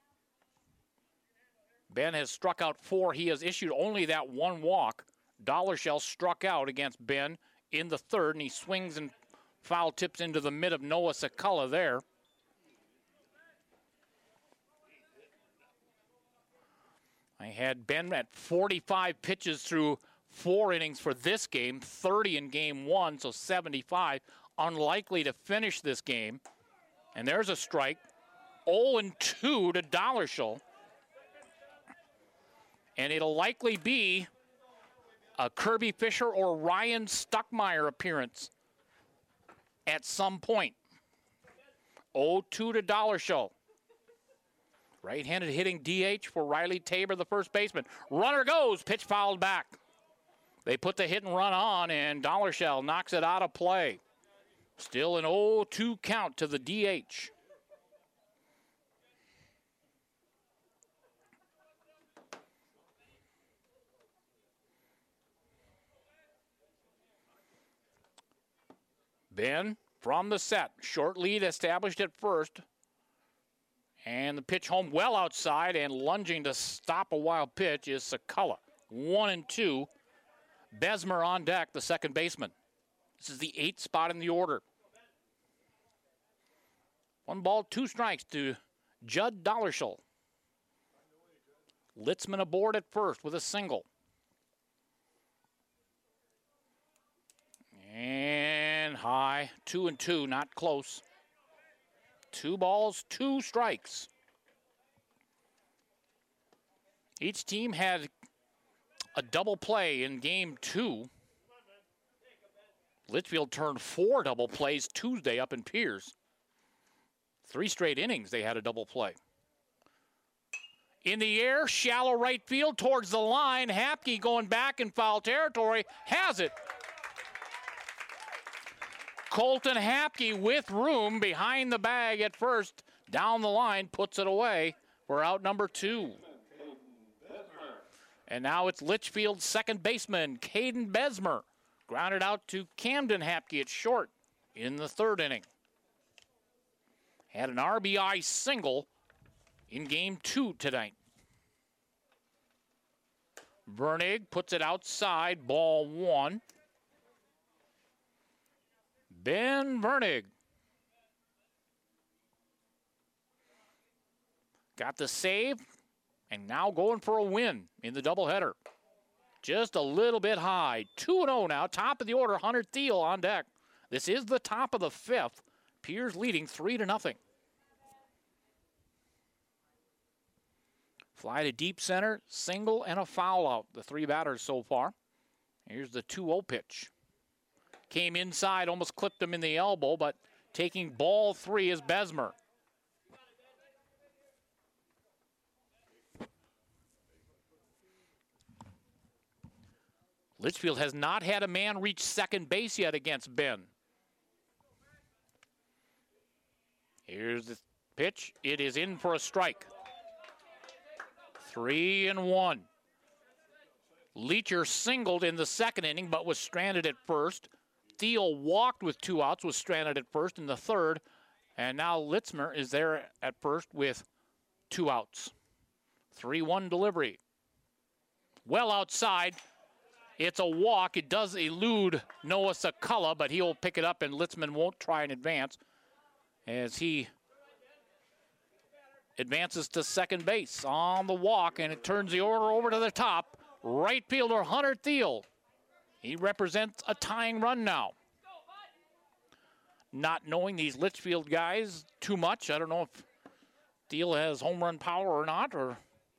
Ben has struck out four. He has issued only that one walk. Dollarshell struck out against Ben in the third, and he swings and foul tips into the mid of Noah Sakala there. I had Ben at forty-five pitches through four innings for this game, thirty in game one, so seventy-five. Unlikely to finish this game. And there's a strike. oh and two to Dollarshell. And it'll likely be a Kirby Fisher or Ryan Stuckmeyer appearance at some point. oh two to Dollarshell. Right-handed hitting D H for Riley Tabor, the first baseman. Runner goes, pitch fouled back. They put the hit and run on, and Dollarshell knocks it out of play. Still an oh two count to the D H. Ben from the set. Short lead established at first. And the pitch home well outside, and lunging to stop a wild pitch is Sakala. One and two. Besmer on deck, the second baseman. This is the eighth spot in the order. One ball, two strikes to Judd Dollarshall. Litzman aboard at first with a single. And high, two and two, not close. Two balls, two strikes. Each team had a double play in game two. Litchfield turned four double plays Tuesday up in Pierce. Three straight innings they had a double play. In the air, shallow right field towards the line. Hapke going back in foul territory, has it. Colton Hapke with room behind the bag at first, down the line, puts it away for out number two. And now it's Litchfield's second baseman, Caden Besmer. Grounded out to Camden Hapke at short in the third inning. Had an R B I single in game two tonight. Vernig puts it outside, ball one. Ben Vernig got the save and now going for a win in the doubleheader. Just a little bit high. two and oh now, top of the order, Hunter Thiel on deck. This is the top of the fifth. Pierce leading three to nothing. Fly to deep center, single and a foul out. The three batters so far. Here's the two oh pitch. Came inside, almost clipped him in the elbow, but taking ball three is Besmer. Litchfield has not had a man reach second base yet against Ben. Here's the pitch. It is in for a strike. Three and one. Leacher singled in the second inning, but was stranded at first. Thiel walked with two outs, was stranded at first in the third. And now Litzmer is there at first with two outs. three one delivery. Well outside. It's a walk. It does elude Noah Sakala, but he'll pick it up, and Litzman won't try and advance as he advances to second base on the walk, and it turns the order over to the top. Right fielder Hunter Thiel. He represents a tying run now. Not knowing these Litchfield guys too much, I don't know if Thiel has home run power or not, or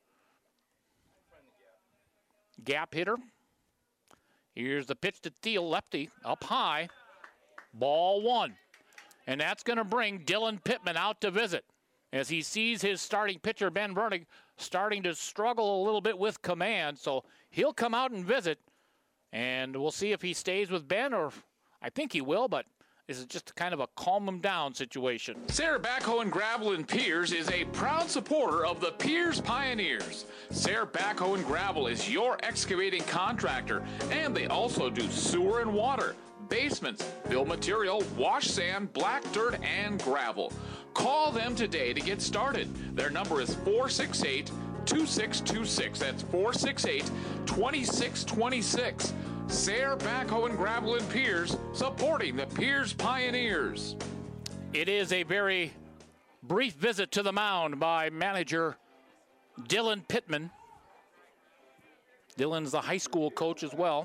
gap hitter. Here's the pitch to Thiel, lefty, up high. Ball one. And that's going to bring Dylan Pittman out to visit as he sees his starting pitcher, Ben Vernig, starting to struggle a little bit with command. So he'll come out and visit, and we'll see if he stays with Ben, or I think he will, but this is just kind of a calm him down situation. Sayre Backhoe and Gravel in Pierce is a proud supporter of the Pierce Pioneers. Sayre Backhoe and Gravel is your excavating contractor, and they also do sewer and water, basements, fill material, wash sand, black dirt, and gravel. Call them today to get started. Their number is four six eight, two six two six. That's four six eight, two six two six. Sayre Backhoe and Gravel in Pierce, supporting the Pierce Pioneers. It is a very brief visit to the mound by manager Dylan Pittman. Dylan's the high school coach as well.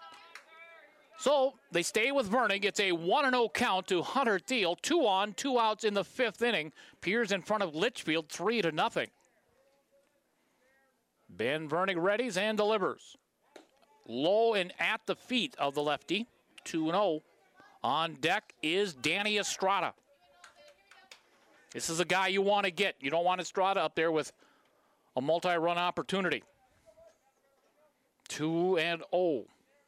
So they stay with Vernig. It's a one and oh count to Hunter Thiel. Two on, two outs in the fifth inning. Pierce in front of Litchfield, three to nothing. Ben Vernig readies and delivers. Low and at the feet of the lefty, two and oh. On deck is Danny Estrada. This is a guy you want to get. You don't want Estrada up there with a multi-run opportunity. two and oh.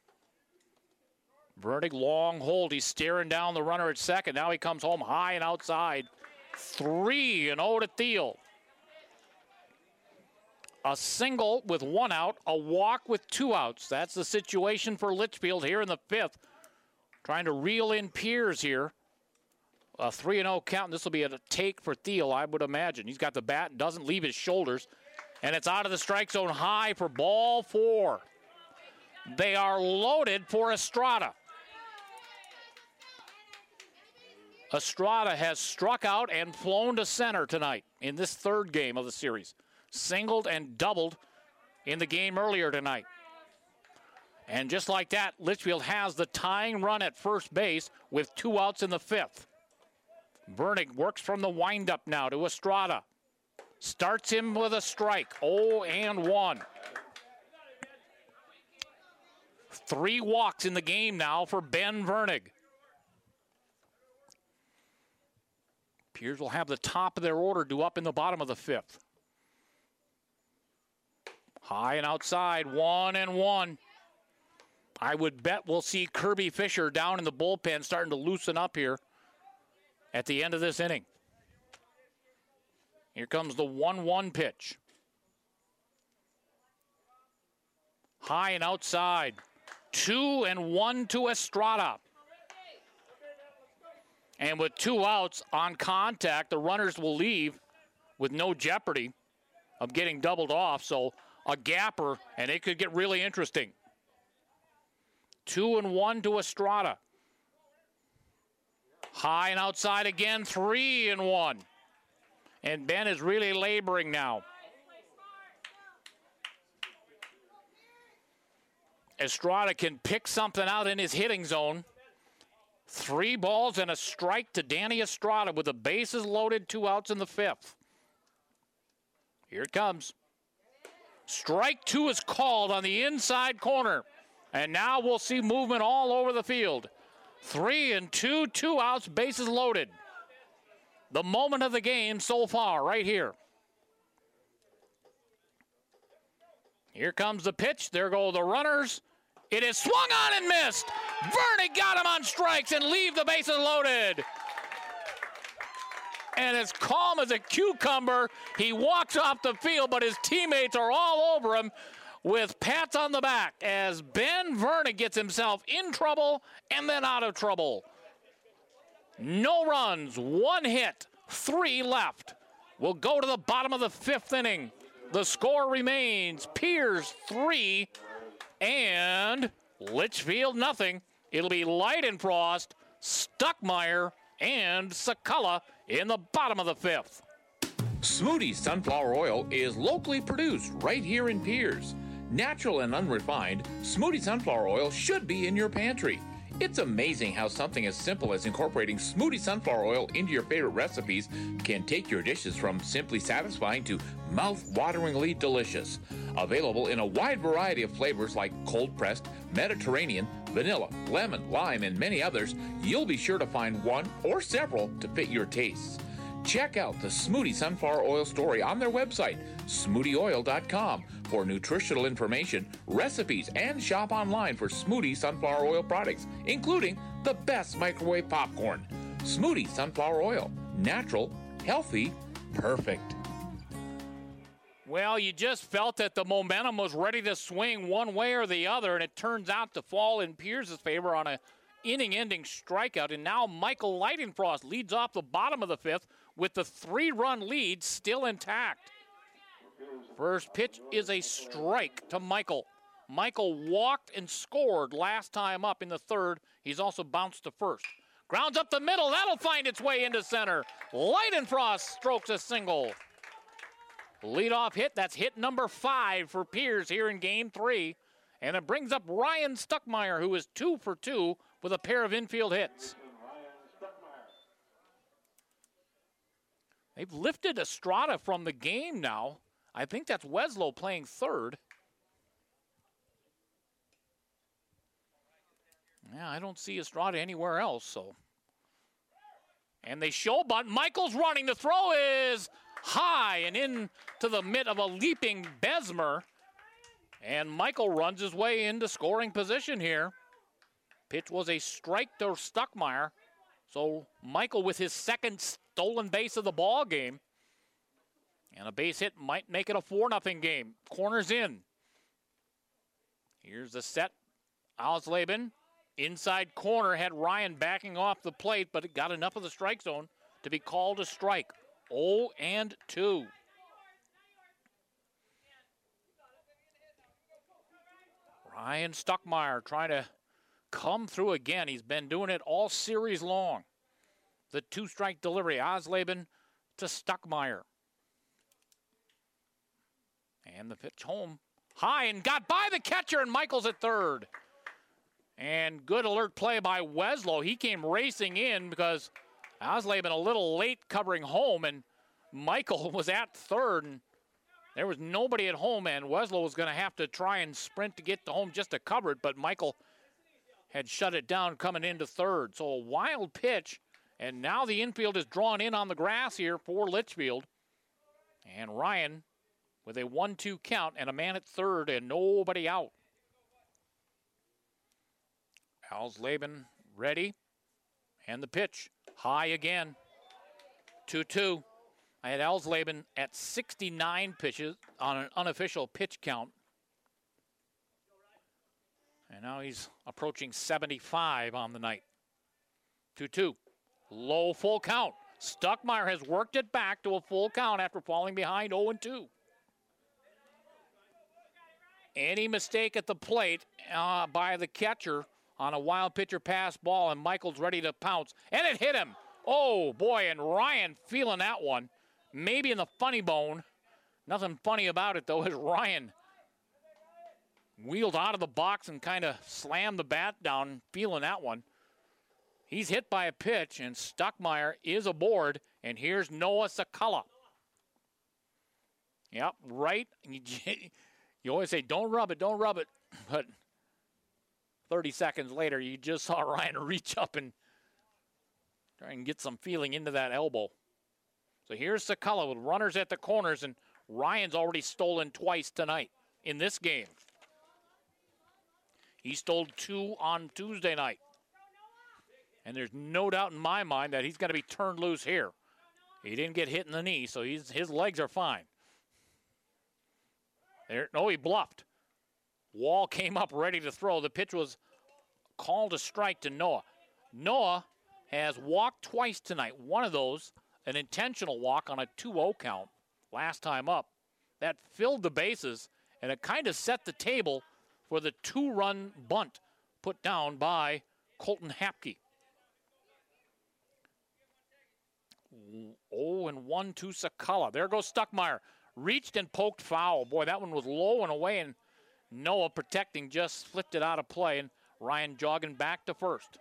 Vernig long hold. He's staring down the runner at second. Now he comes home high and outside. three and oh to Thiel. A single with one out, a walk with two outs. That's the situation for Litchfield here in the fifth. Trying to reel in Pierce here. A three and oh count. This will be a take for Thiel, I would imagine. He's got the bat and doesn't leave his shoulders. And it's out of the strike zone high for ball four. They are loaded for Estrada. Estrada has struck out and flown to center tonight in this third game of the series. Singled and doubled in the game earlier tonight. And just like that, Litchfield has the tying run at first base with two outs in the fifth. Vernig works from the windup now to Estrada. Starts him with a strike, oh and one. Three walks in the game now for Ben Vernig. Piers will have the top of their order due up in the bottom of the fifth. High and outside, one and one. I would bet we'll see Kirby Fisher down in the bullpen starting to loosen up here at the end of this inning. Here comes the one one pitch. High and outside. Two and one to Estrada. And with two outs on contact, the runners will leave with no jeopardy of getting doubled off. So a gapper, and it could get really interesting. Two and one to Estrada. High and outside again, three and one. And Ben is really laboring now. Estrada can pick something out in his hitting zone. Three balls and a strike to Danny Estrada with the bases loaded, two outs in the fifth. Here it comes. Strike two is called on the inside corner. And now we'll see movement all over the field. Three and two, two outs, bases loaded. The moment of the game so far, right here. Here comes the pitch. There go the runners. It is swung on and missed. Vernig got him on strikes and leave the bases loaded. And as calm as a cucumber, he walks off the field, but his teammates are all over him with pats on the back as Ben Vernig gets himself in trouble and then out of trouble. No runs, one hit, three left. We'll go to the bottom of the fifth inning. The score remains Piers three and Litchfield nothing. It'll be Leidenfrost, Stuckmeyer, and Sakala in the bottom of the fifth. Smootie's Sunflower Oil is locally produced right here in Piers. Natural and unrefined, Smoothie Sunflower Oil should be in your pantry. It's amazing how something as simple as incorporating Smoothie Sunflower Oil into your favorite recipes can take your dishes from simply satisfying to mouth-wateringly delicious. Available in a wide variety of flavors like cold-pressed, Mediterranean, vanilla, lemon, lime, and many others, you'll be sure to find one or several to fit your tastes. Check out the Smoothie Sunflower Oil story on their website, smoothie oil dot com, for nutritional information, recipes, and shop online for Smoothie Sunflower Oil products, including the best microwave popcorn. Smoothie Sunflower Oil. Natural, healthy, perfect. Well, you just felt that the momentum was ready to swing one way or the other, and it turns out to fall in Piers' favor on a inning-ending strikeout. And now Michael Leidenfrost leads off the bottom of the fifth with the three-run lead still intact. First pitch is a strike to Michael. Michael walked and scored last time up in the third. He's also bounced to first. Grounds up the middle. That'll find its way into center. Leidenfrost strokes a single. Leadoff hit. That's hit number five for Piers here in game three. And it brings up Ryan Stuckmeyer, who is two for two with a pair of infield hits. They've lifted Estrada from the game now. I think that's Weslow playing third. Yeah, I don't see Estrada anywhere else, so. And they show, but Michael's running. The throw is high and in to the mid of a leaping Besmer. And Michael runs his way into scoring position here. Pitch was a strike to Stuckmeyer. So Michael with his second stolen base of the ball game. And a base hit might make it a four nothing game. Corners in. Here's the set. Ausleben, inside corner, had Ryan backing off the plate, but it got enough of the strike zone to be called a strike. oh and two. Ryan Stuckmeyer trying to come through again. He's been doing it all series long. The two-strike delivery, Osleben to Stuckmeyer. And the pitch home. High and got by the catcher, and Michaels at third. And good alert play by Weslow. He came racing in because Osleben a little late covering home, and Michael was at third, and there was nobody at home, and Weslow was going to have to try and sprint to get to home just to cover it, but Michael had shut it down coming into third. So a wild pitch, and now the infield is drawn in on the grass here for Litchfield. And Ryan with a one two count and a man at third and nobody out. Osleben ready, and the pitch high again. two two. I had Osleben at sixty-nine pitches on an unofficial pitch count. And now he's approaching seventy-five on the night. two two. Low full count. Stuckmeyer has worked it back to a full count after falling behind oh and two. Any mistake at the plate uh, by the catcher on a wild pitcher pass ball, and Michael's ready to pounce. And it hit him. Oh, boy, and Ryan feeling that one. Maybe in the funny bone. Nothing funny about it, though, as Ryan wheeled out of the box and kind of slammed the bat down, feeling that one. He's hit by a pitch, and Stuckmeyer is aboard, and here's Noah Sakala. Yep, right. You always say, don't rub it, don't rub it. But thirty seconds later, you just saw Ryan reach up and try and get some feeling into that elbow. So here's Sakala with runners at the corners, and Ryan's already stolen twice tonight in this game. He stole two on Tuesday night. And there's no doubt in my mind that he's going to be turned loose here. He didn't get hit in the knee, so he's, his legs are fine. There, no, he bluffed. Wall came up ready to throw. The pitch was called a strike to Noah. Noah has walked twice tonight. One of those, an intentional walk on a two oh count last time up. That filled the bases, and it kind of set the table for the two-run bunt put down by Colton Hapke. oh and one to Sakala. There goes Stuckmeyer. Reached and poked foul. Boy, that one was low and away, and Noah protecting just flipped it out of play, and Ryan jogging back to first.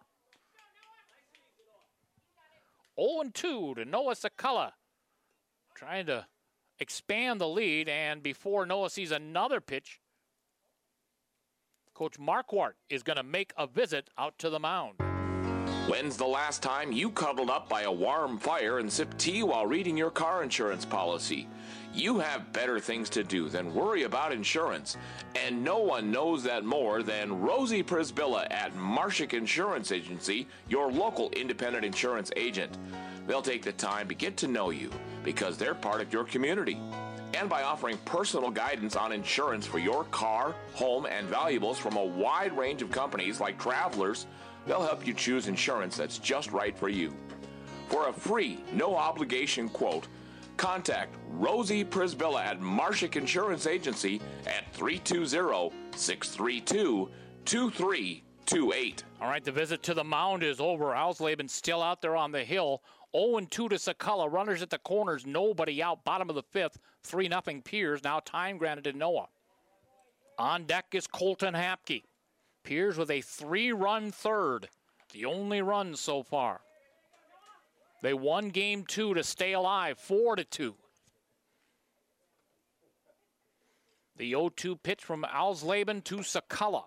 oh and two to Noah Sakala. Trying to expand the lead, and before Noah sees another pitch, Coach Marquardt is going to make a visit out to the mound. When's the last time you cuddled up by a warm fire and sipped tea while reading your car insurance policy? You have better things to do than worry about insurance, and no one knows that more than Rosie Prisbilla at Marshak Insurance Agency, your local independent insurance agent. They'll take the time to get to know you because they're part of your community. And by offering personal guidance on insurance for your car, home, and valuables from a wide range of companies like Travelers, they'll help you choose insurance that's just right for you. For a free, no-obligation quote, contact Rosie Prisbilla at Marshak Insurance Agency at three two zero, six three two, two three two eight. All right, the visit to the mound is over. Osleben still out there on the hill. oh and two to Sakala. Runners at the corners, nobody out. Bottom of the fifth, three nothing Piers. Now time granted to Noah. On deck is Colton Hapke. Piers with a three-run third, the only run so far. They won game two to stay alive, four to two. The oh two pitch from Osleben to Sakala.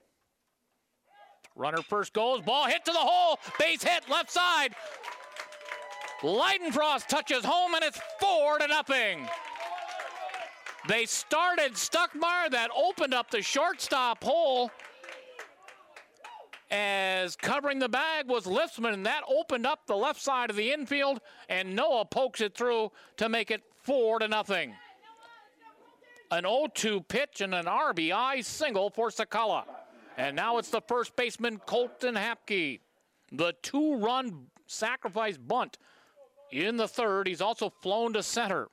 Runner first goes, ball hit to the hole, base hit, left side. Leidenfrost touches home, and it's four to nothing. They started Stuckmeyer, that opened up the shortstop hole. As covering the bag was Liftsman, and that opened up the left side of the infield, and Noah pokes it through to make it four to nothing. An oh two pitch and an R B I single for Sakala. And now it's the first baseman, Colton Hapke. The two-run sacrifice bunt in the third. He's also flown to center.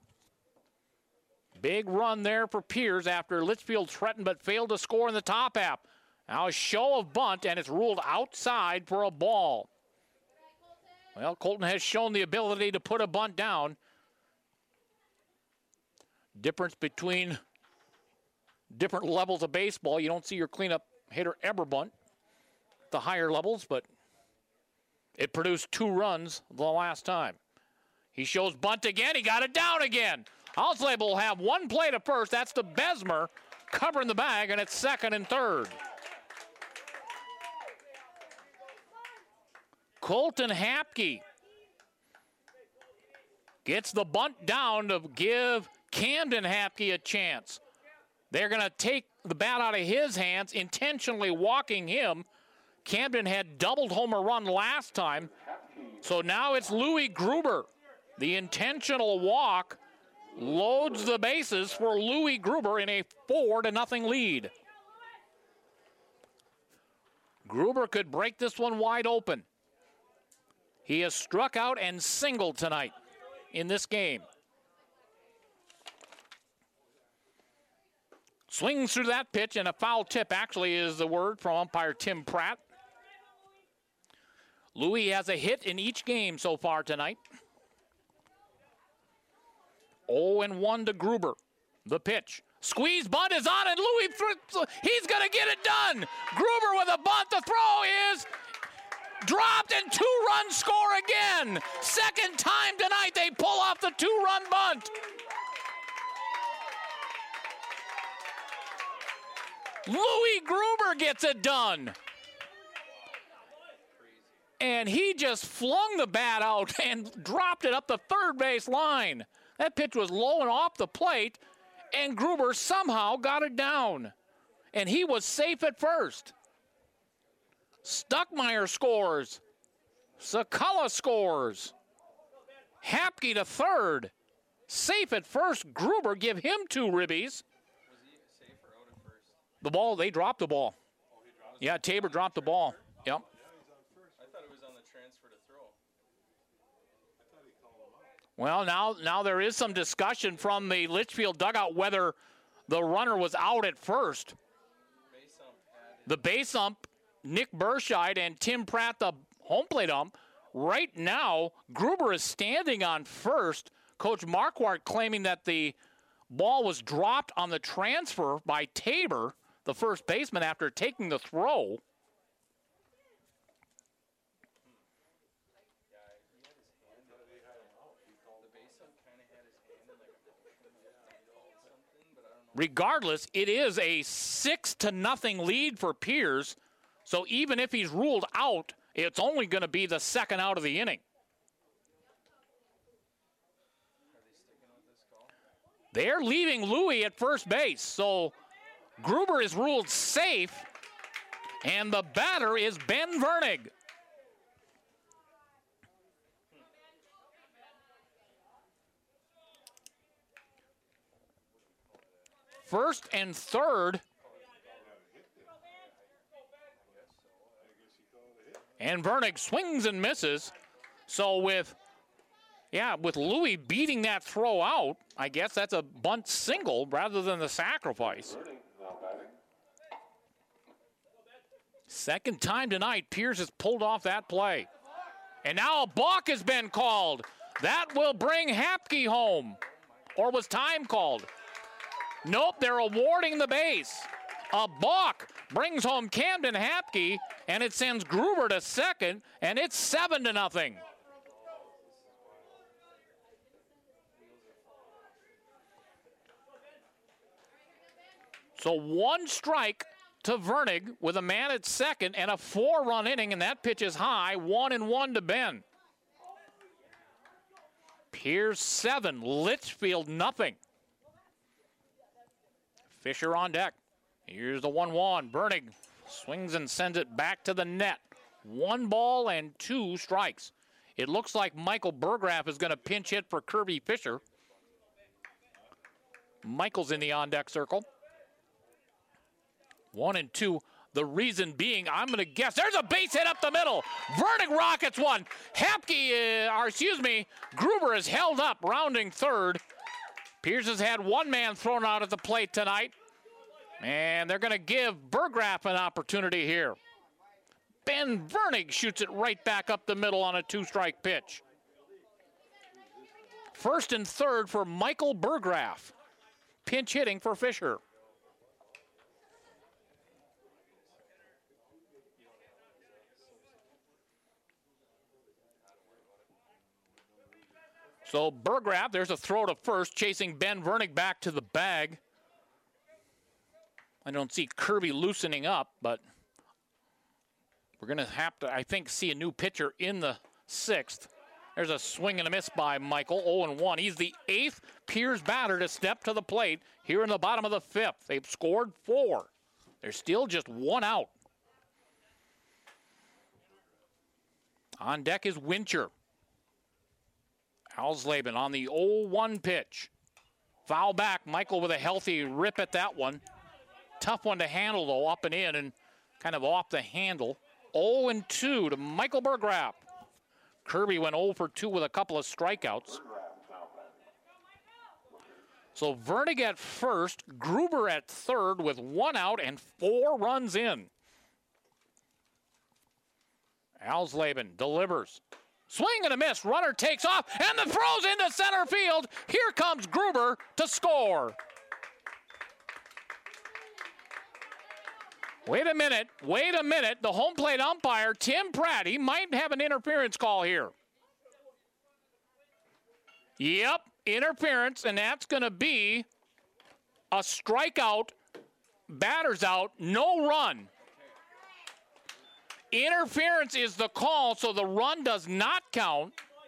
Big run there for Piers after Litchfield threatened but failed to score in the top half. Now a show of bunt, and it's ruled outside for a ball. Well, Colton has shown the ability to put a bunt down. Difference between different levels of baseball. You don't see your cleanup hitter ever bunt at the higher levels, but it produced two runs the last time. He shows bunt again. He got it down again. Ausleben will have one play to first. That's the Besmer covering the bag, and it's second and third. Colton Hapke gets the bunt down to give Camden Hapke a chance. They're going to take the bat out of his hands, intentionally walking him. Camden had doubled home a run last time. So now it's Louis Gruber. The intentional walk loads the bases for Louis Gruber in a four to nothing lead. Gruber could break this one wide open. He has struck out and singled tonight in this game. Swings through that pitch, and a foul tip actually is the word from umpire Tim Pratt. Louis has a hit in each game so far tonight. oh and one to Gruber. The pitch. Squeeze bunt is on, and Louis, th- he's going to get it done. Gruber with a bunt. The throw is dropped, and two-run score again. Second time tonight they pull off the two-run bunt. Louis Gruber gets it done. And he just flung the bat out and dropped it up the third base line. That pitch was low and off the plate, and Gruber somehow got it down. And he was safe at first. Stuckmeyer scores. Sakala scores. Hapke to third. Safe at first. Gruber, give him two ribbies. The ball, they dropped the ball. Yeah, Tabor dropped the ball. Yep. Well, now now there is some discussion from the Litchfield dugout whether the runner was out at first. The base ump, Nick Burscheid, and Tim Pratt, the home plate ump. Right now, Gruber is standing on first. Coach Marquardt claiming that the ball was dropped on the transfer by Tabor, the first baseman, after taking the throw. Regardless, it is a six to nothing lead for Pierce. So even if he's ruled out, it's only going to be the second out of the inning. They're leaving Louis at first base. So Gruber is ruled safe, and the batter is Ben Vernig. First and third. And Vernig swings and misses. So with, yeah, with Louis beating that throw out, I guess that's a bunt single rather than the sacrifice. Second time tonight, Pierce has pulled off that play. And now a balk has been called. That will bring Hapke home. Or was time called? Nope, they're awarding the base. A balk brings home Camden Hapke, and it sends Gruber to second, and it's seven to nothing. So one strike to Vernig with a man at second and a four-run inning, and that pitch is high, one and one to Ben. Pierce seven, Litchfield nothing. Fisher on deck. Here's the one one. Vernig swings and sends it back to the net. One ball and two strikes. It looks like Michael Burgraff is going to pinch hit for Kirby Fisher. Michael's in the on-deck circle. One and two. The reason being, I'm going to guess, there's a base hit up the middle. Vernig rockets one. Hapke, uh, or excuse me, Gruber is held up, rounding third. Pierce has had one man thrown out at the plate tonight. And they're going to give Burgraff an opportunity here. Ben Vernig shoots it right back up the middle on a two-strike pitch. First and third for Michael Burgraff. Pinch hitting for Fisher. So Burgraff, there's a throw to first, chasing Ben Vernig back to the bag. I don't see Kirby loosening up, but we're going to have to, I think, see a new pitcher in the sixth. There's a swing and a miss by Michael, oh and one. He's the eighth Pierce batter to step to the plate here in the bottom of the fifth. They've scored four. There's still just one out. On deck is Wincher. Alsleben on the oh one pitch. Foul back, Michael with a healthy rip at that one. Tough one to handle, though, up and in and kind of off the handle. oh and two to Michael Burgraff. Kirby went oh for two with a couple of strikeouts. So Vernig at first, Gruber at third with one out and four runs in. Alsleben delivers. Swing and a miss. Runner takes off and the throws into center field. Here comes Gruber to score. Wait a minute. Wait a minute. The home plate umpire, Tim Pratt, he might have an interference call here. Yep, interference, and that's going to be a strikeout. Batter's out. No run. Interference is the call, so the run does not count.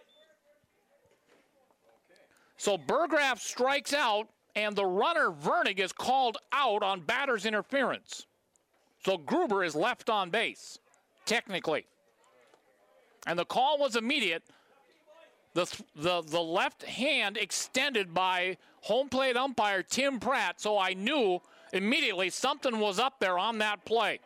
So Burgraff strikes out, and the runner, Vernig, is called out on batter's interference. So Gruber is left on base, technically. And the call was immediate. The, the, the left hand extended by home plate umpire Tim Pratt, so I knew immediately something was up there on that play.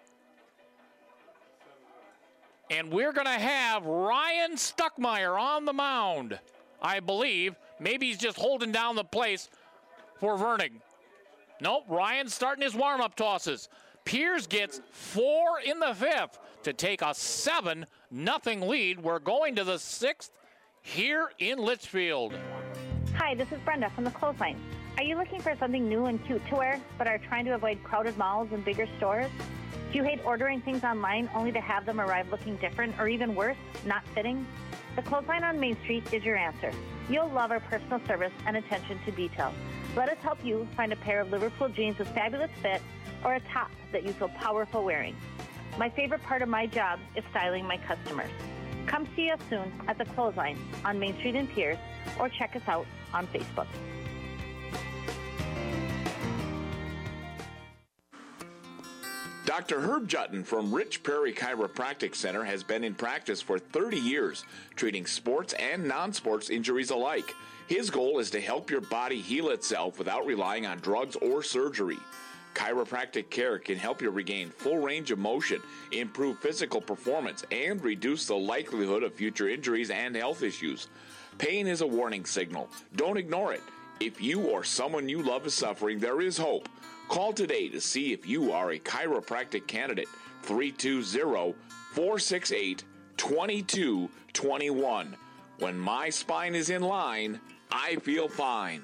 And we're going to have Ryan Stuckmeyer on the mound, I believe. Maybe he's just holding down the place for Vernig. Nope, Ryan's starting his warm-up tosses. Pierce gets four in the fifth to take a seven nothing lead. We're going to the sixth here in Litchfield. Hi, this is Brenda from the Clothesline. Are you looking for something new and cute to wear, but are trying to avoid crowded malls and bigger stores? Do you hate ordering things online only to have them arrive looking different, or even worse, not fitting? The Clothesline on Main Street is your answer. You'll love our personal service and attention to detail. Let us help you find a pair of Liverpool jeans with fabulous fit or a top that you feel powerful wearing. My favorite part of my job is styling my customers. Come see us soon at the Clothesline on Main Street in Pierce, or check us out on Facebook. Doctor Herb Jutton from Rich Prairie Chiropractic Center has been in practice for thirty years, treating sports and non-sports injuries alike. His goal is to help your body heal itself without relying on drugs or surgery. Chiropractic care can help you regain full range of motion, improve physical performance, and reduce the likelihood of future injuries and health issues. Pain is a warning signal. Don't ignore it. If you or someone you love is suffering, there is hope. Call today to see if you are a chiropractic candidate. three two zero, four six eight, two two two one. When my spine is in line, I feel fine.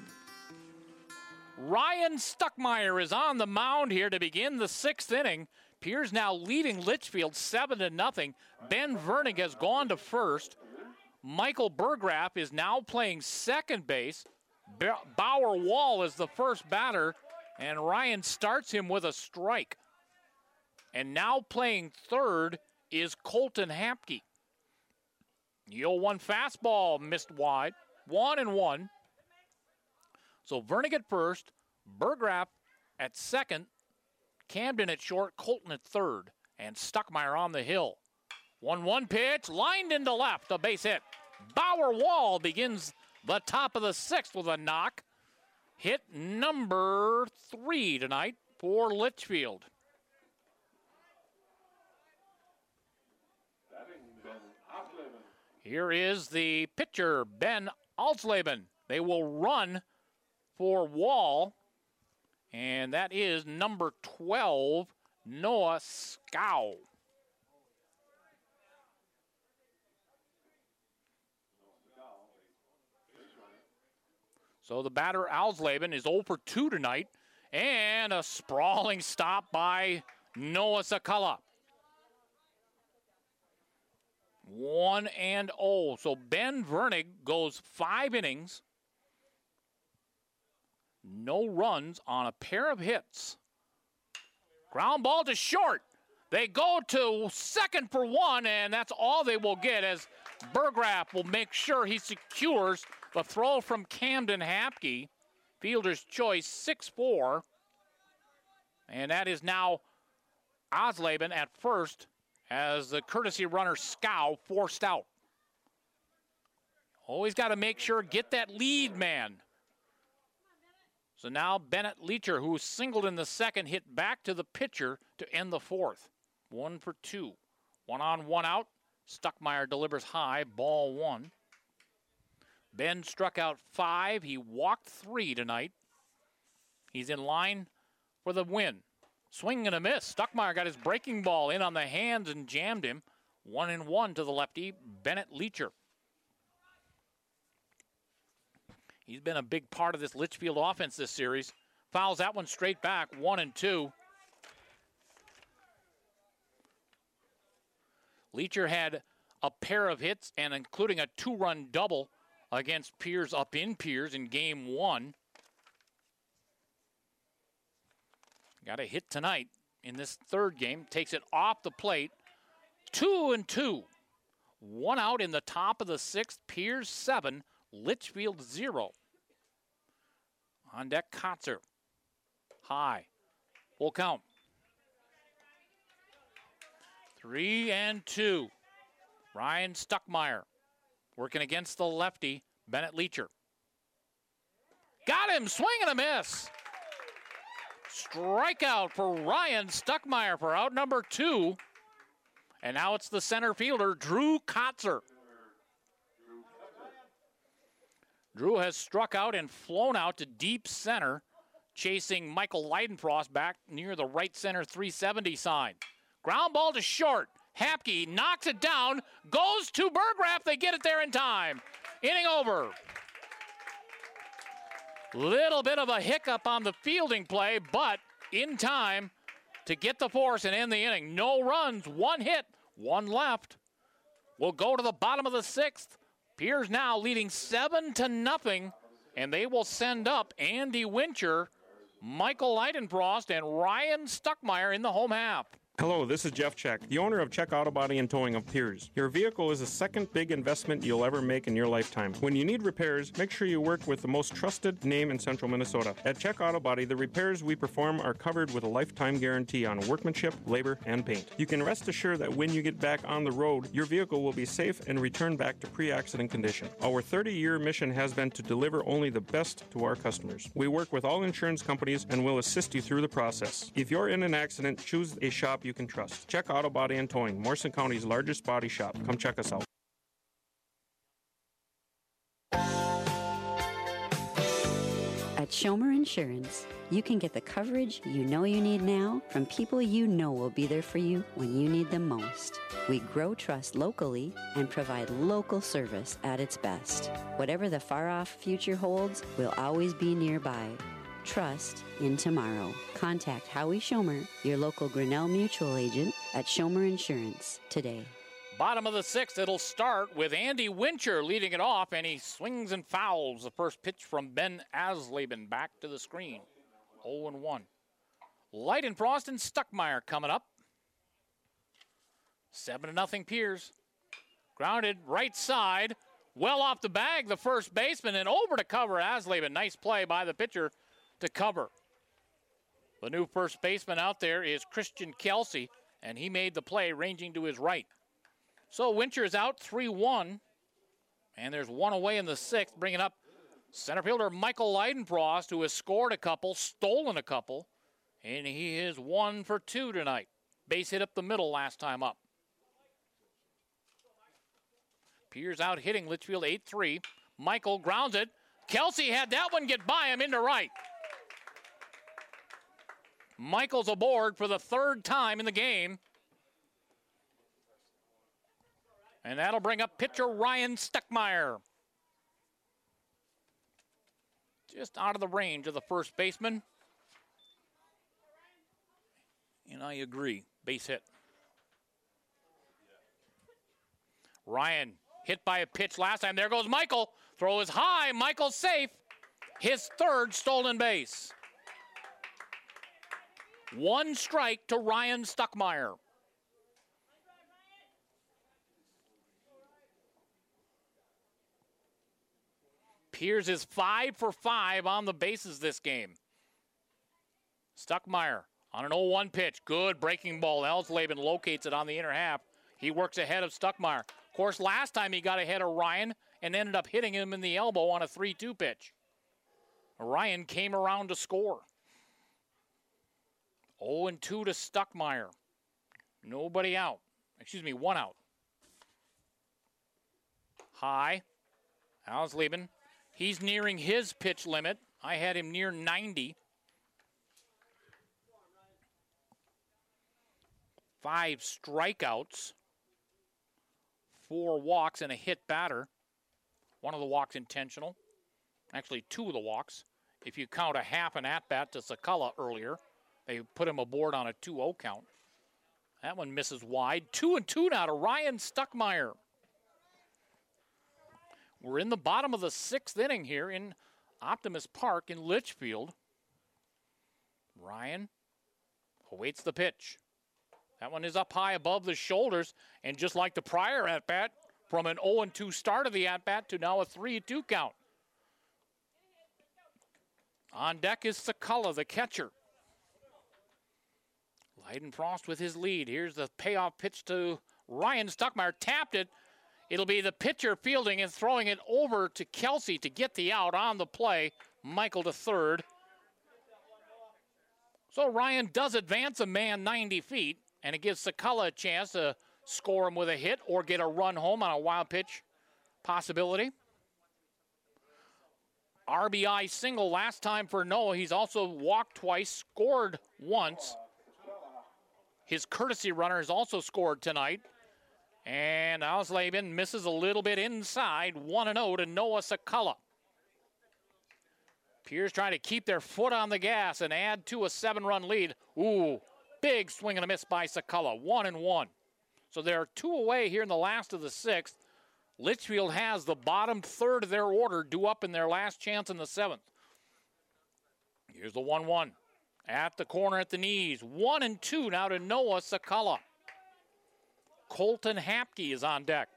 Ryan Stuckmeyer is on the mound here to begin the sixth inning. Pierce now leading Litchfield seven to nothing. Ben Vernig has gone to first. Michael Burgraff is now playing second base. Bauer Wall is the first batter, and Ryan starts him with a strike. And now playing third is Colton Hapke. The oh one fastball missed wide. One and one. So Vernig at first, Burgraff at second, Camden at short, Colton at third, and Stuckmeyer on the hill. one one pitch, lined into left, a base hit. Bauer Wall begins the top of the sixth with a knock. Hit number three tonight for Litchfield. Here is the pitcher, Ben Alsleben. They will run for Wall, and that is number twelve, Noah Scow. So the batter, Ausleben, is oh for two tonight. And a sprawling stop by Noah Sakala. one and oh. So Ben Vernig goes five innings. No runs on a pair of hits. Ground ball to short. They go to second for one, and that's all they will get as Burgraff will make sure he secures the throw from Camden Hapke. Fielder's choice, six four. And that is now Ausleben at first as the courtesy runner Scow forced out. Always got to make sure, get that lead man. So now Bennett Leacher, who singled in the second, hit back to the pitcher to end the fourth. One for two. One on, one out. Stuckmeyer delivers high, ball one. Ben struck out five. He walked three tonight. He's in line for the win. Swing and a miss. Stuckmeyer got his breaking ball in on the hands and jammed him. One and one to the lefty, Bennett Leacher. He's been a big part of this Litchfield offense this series. Fouls that one straight back, one and two. Leacher had a pair of hits, and including a two-run double against Piers up in Piers in game one. Got a hit tonight in this third game. Takes it off the plate. Two and two. One out in the top of the sixth. Piers seven. Litchfield zero. On deck, Kotzer. High. Full count. Three and two. Ryan Stuckmeyer working against the lefty, Bennett Leacher. Got him, swing and a miss. Strikeout for Ryan Stuckmeyer for out number two. And now it's the center fielder, Drew Kotzer. Drew has struck out and flown out to deep center, chasing Michael Leidenfrost back near the right center three seventy sign. Ground ball to short. Hapke knocks it down, goes to Burgraff. They get it there in time. Inning over. Little bit of a hiccup on the fielding play, but in time to get the force and end the inning. No runs, one hit, one left. We'll go to the bottom of the sixth. Piers now leading seven to nothing, and they will send up Andy Wincher, Michael Leidenfrost, and Ryan Stuckmeyer in the home half. Hello, this is Jeff Check, the owner of Check Auto Body and Towing of Piers. Your vehicle is the second big investment you'll ever make in your lifetime. When you need repairs, make sure you work with the most trusted name in central Minnesota. At Check Auto Body, the repairs we perform are covered with a lifetime guarantee on workmanship, labor, and paint. You can rest assured that when you get back on the road, your vehicle will be safe and returned back to pre-accident condition. Our thirty-year mission has been to deliver only the best to our customers. We work with all insurance companies and will assist you through the process. If you're in an accident, choose a shop you can trust. Check Auto Body and Towing, Morrison County's largest body shop. Come check us out. At Schomer Insurance, you can get the coverage you know you need now from people you know will be there for you when you need them most. We grow trust locally and provide local service at its best. Whatever the far-off future holds, we'll always be nearby. Trust in tomorrow. Contact Howie Schomer, your local Grinnell Mutual agent at Schomer Insurance today. Bottom of the sixth, it'll start with Andy Wincher leading it off, and he swings and fouls the first pitch from Ben Ausleben back to the screen. oh and one. Leidenfrost and Stuckmeyer coming up. seven to nothing Piers. Grounded right side. Well off the bag, the first baseman, and over to cover Ausleben. Nice play by the pitcher to cover. The new first baseman out there is Christian Kelsey, and he made the play ranging to his right. So Wincher is out three one, and there's one away in the sixth, bringing up center fielder Michael Leidenfrost, who has scored a couple, stolen a couple, and he is one for two tonight. Base hit up the middle last time up. Piers out hitting Litchfield eight three. Michael grounds it. Kelsey had that one get by him into right. Michael's aboard for the third time in the game. And that'll bring up pitcher Ryan Stuckmeyer. just out of the range of the first baseman. And I agree. Base hit. Ryan hit by a pitch last time. There goes Michael. Throw is high. Michael's safe. His third stolen base. One strike to Ryan Stuckmeyer. Piers is five for five on the bases this game. Stuckmeyer on an oh one pitch. Good breaking ball. Alsleben locates it on the inner half. He works ahead of Stuckmeyer. Of course, last time he got ahead of Ryan and ended up hitting him in the elbow on a three two pitch. Ryan came around to score. oh and two to Stuckmeyer. Nobody out. Excuse me, one out. High. Alsleben. He's nearing his pitch limit. I had him near ninety. Five strikeouts. Four walks and a hit batter. One of the walks intentional. Actually, two of the walks. If you count a half an at-bat to Sakala earlier, they put him aboard on a two oh count. That one misses wide. Two and two now to Ryan Stuckmeyer. We're in the bottom of the sixth inning here in Optimus Park in Litchfield. Ryan awaits the pitch. That one is up high above the shoulders, and just like the prior at-bat, from an oh and two start of the at-bat to now a three two count. On deck is Sakala, the catcher. Leidenfrost with his lead. Here's the payoff pitch to Ryan Stuckmeyer. Tapped it. It'll be the pitcher fielding and throwing it over to Kelsey to get the out on the play. Michael to third. So Ryan does advance a man ninety feet, and it gives Sakala a chance to score him with a hit or get a run home on a wild pitch possibility. R B I single last time for Noah. He's also walked twice, scored once. His courtesy runner has also scored tonight. And Alsleben misses a little bit inside, one and oh to Noah Sakala. Piers trying to keep their foot on the gas and add to a seven-run lead. Ooh, big swing and a miss by Sakala, one and one. So there are two away here in the last of the sixth. Litchfield has the bottom third of their order due up in their last chance in the seventh. Here's the one one. At the corner at the knees. One and two now to Noah Sakala. Colton Hapke is on deck.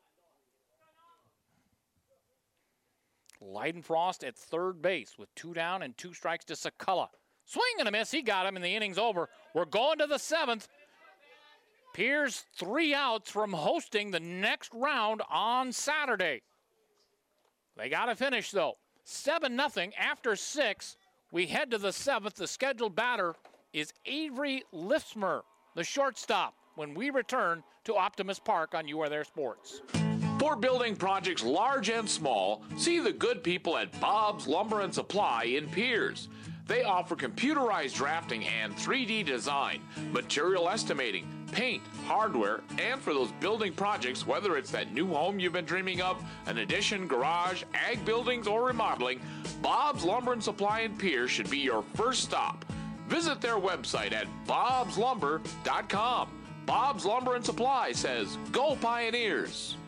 Leidenfrost at third base with two down and two strikes to Sakala. Swing and a miss. He got him, and the inning's over. We're going to the seventh. Piers three outs from hosting the next round on Saturday. They got to finish, though. seven nothing after six. We head to the seventh. The scheduled batter is Avery Lifsmer, the shortstop, when we return to Optimus Park on You Are There Sports. For building projects large and small, see the good people at Bob's Lumber and Supply in Piers. They offer computerized drafting and three D design, material estimating, paint, hardware, and for those building projects, whether it's that new home you've been dreaming of, an addition, garage, ag buildings, or remodeling, Bob's Lumber and Supply in Piers should be your first stop. Visit their website at bobs lumber dot com. Bob's Lumber and Supply says, go Pioneers!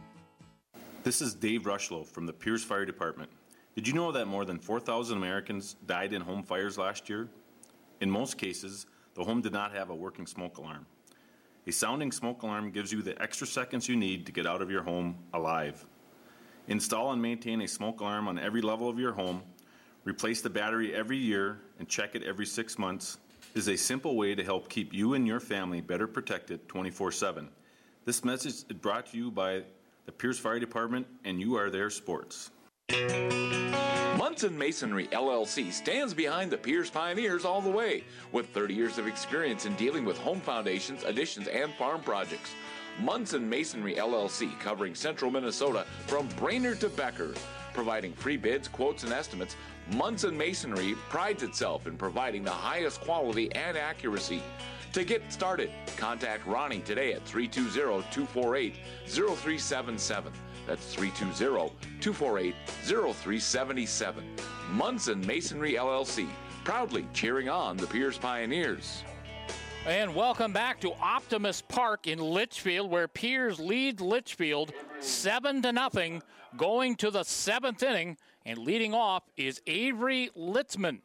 This is Dave Rushlow from the Piers Fire Department. Did you know that more than four thousand Americans died in home fires last year? In most cases, the home did not have a working smoke alarm. A sounding smoke alarm gives you the extra seconds you need to get out of your home alive. Install and maintain a smoke alarm on every level of your home, replace the battery every year, and check it every six months is a simple way to help keep you and your family better protected twenty-four seven. This message is brought to you by the Piers Fire Department and You Are There Sports. Munson Masonry L L C stands behind the Piers Pioneers all the way, with thirty years of experience in dealing with home foundations, additions, and farm projects. Munson Masonry L L C, covering central Minnesota from Brainerd to Becker, providing free bids, quotes, and estimates. Munson Masonry prides itself in providing the highest quality and accuracy. To get started, contact Ronnie today at three two zero, two four eight, zero three seven seven. That's three two zero, two four eight, zero three seven seven. Munson Masonry L L C, proudly cheering on the Pierce Pioneers. And welcome back to Optimus Park in Litchfield, where Piers leads Litchfield seven to nothing, going to the seventh inning, and leading off is Avery Litzman.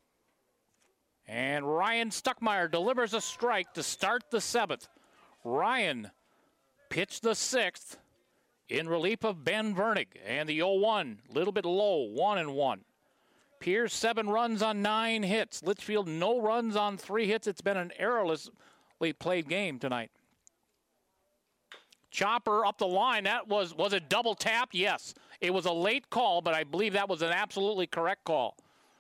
And Ryan Stuckmeyer delivers a strike to start the seventh. Ryan pitched the sixth in relief of Ben Vernig, and the oh one, a little bit low, one and one. Piers, seven runs on nine hits. Litchfield, no runs on three hits. It's been an errorlessly played game tonight. Chopper up the line. That was, was it double tap? Yes. It was a late call, but I believe that was an absolutely correct call.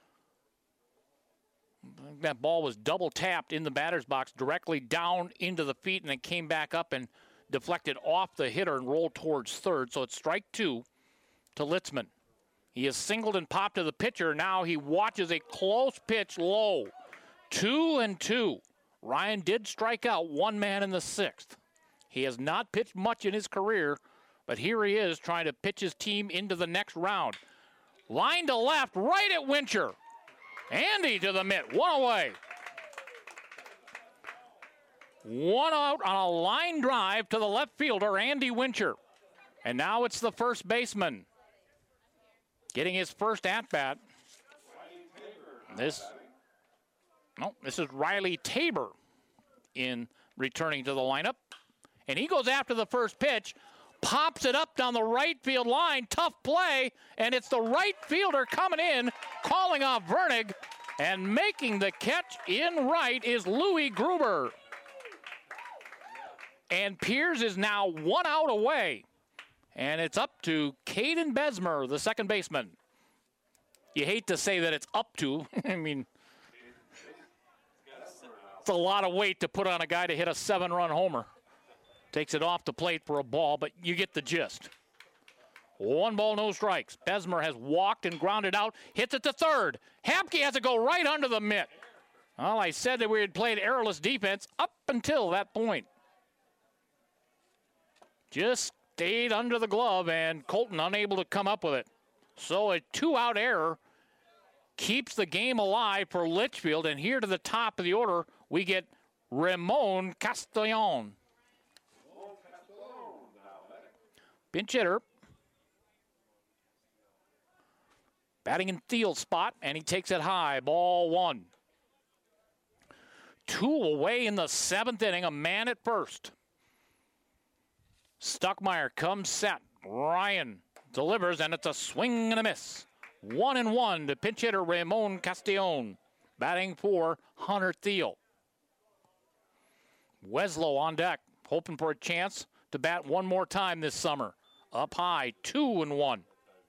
That ball was double tapped in the batter's box, directly down into the feet, and then came back up and deflected off the hitter and rolled towards third. So it's strike two to Litzman. He is singled and popped to the pitcher. Now he watches a close pitch low. Two and two. Ryan did strike out one man in the sixth. He has not pitched much in his career, but here he is trying to pitch his team into the next round. Line to left, right at Wincher. Andy to the mitt, one away. One out on a line drive to the left fielder, Andy Wincher. And now it's the first baseman getting his first at-bat. This, no, this is Riley Tabor in returning to the lineup. And he goes after the first pitch, pops it up down the right field line, tough play, and it's the right fielder coming in, calling off Vernig, and making the catch in right is Louis Gruber. And Piers is now one out away. And it's up to Caden Besmer, the second baseman. You hate to say that it's up to. I mean, it's a lot of weight to put on a guy to hit a seven-run homer. Takes it off the plate for a ball, but you get the gist. One ball, no strikes. Besmer has walked and grounded out, hits it to third. Hapke has to go right under the mitt. Well, I said that we had played errorless defense up until that point. Just stayed under the glove, and Colton unable to come up with it. So a two-out error keeps the game alive for Litchfield, and here to the top of the order, we get Ramon Castellon. Pinch hitter. Batting in field spot, and he takes it high. Ball one. Two away in the seventh inning, a man at first. Stuckmeyer comes set. Ryan delivers, and it's a swing and a miss. One and one to pinch hitter Ramon Castellon. Batting for Hunter Thiel. Weslow on deck, hoping for a chance to bat one more time this summer. Up high, two and one.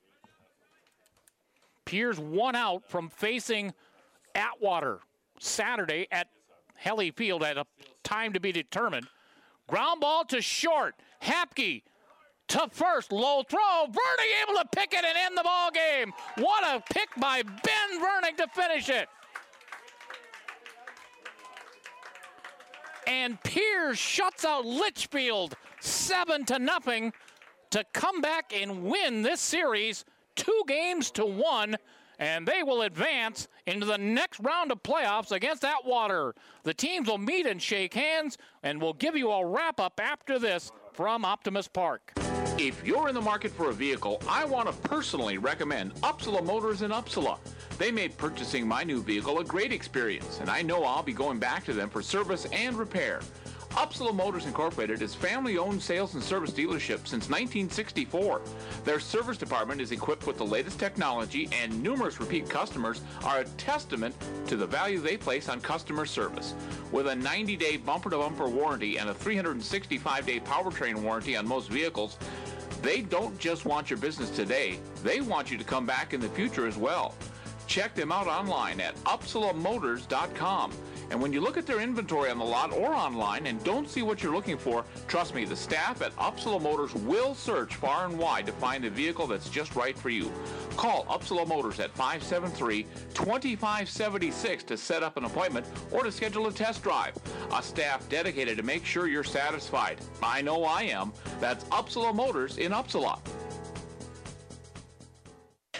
Piers one out from facing Atwater Saturday at Helly Field at a time to be determined. Ground ball to short. Hapke to first. Low throw. Vernig able to pick it and end the ball game. What a pick by Ben Vernig to finish it. And Piers shuts out Litchfield seven to nothing to come back and win this series two games to one, and they will advance into the next round of playoffs against Atwater. The teams will meet and shake hands, and we'll give you a wrap-up after this from Optimus Park. If you're in the market for a vehicle, I want to personally recommend Upsala Motors in Upsala. They made purchasing my new vehicle a great experience, and I know I'll be going back to them for service and repair. Upsala Motors Incorporated is family-owned sales and service dealership since nineteen sixty-four. Their service department is equipped with the latest technology, and numerous repeat customers are a testament to the value they place on customer service. With a ninety-day bumper-to-bumper warranty and a three hundred sixty-five day powertrain warranty on most vehicles, they don't just want your business today, they want you to come back in the future as well. Check them out online at upsala motors dot com. And when you look at their inventory on the lot or online and don't see what you're looking for, trust me, the staff at Upsala Motors will search far and wide to find the vehicle that's just right for you. Call Upsala Motors at five seven three, two five seven six to set up an appointment or to schedule a test drive. A staff dedicated to make sure you're satisfied. I know I am. That's Upsala Motors in Upsala.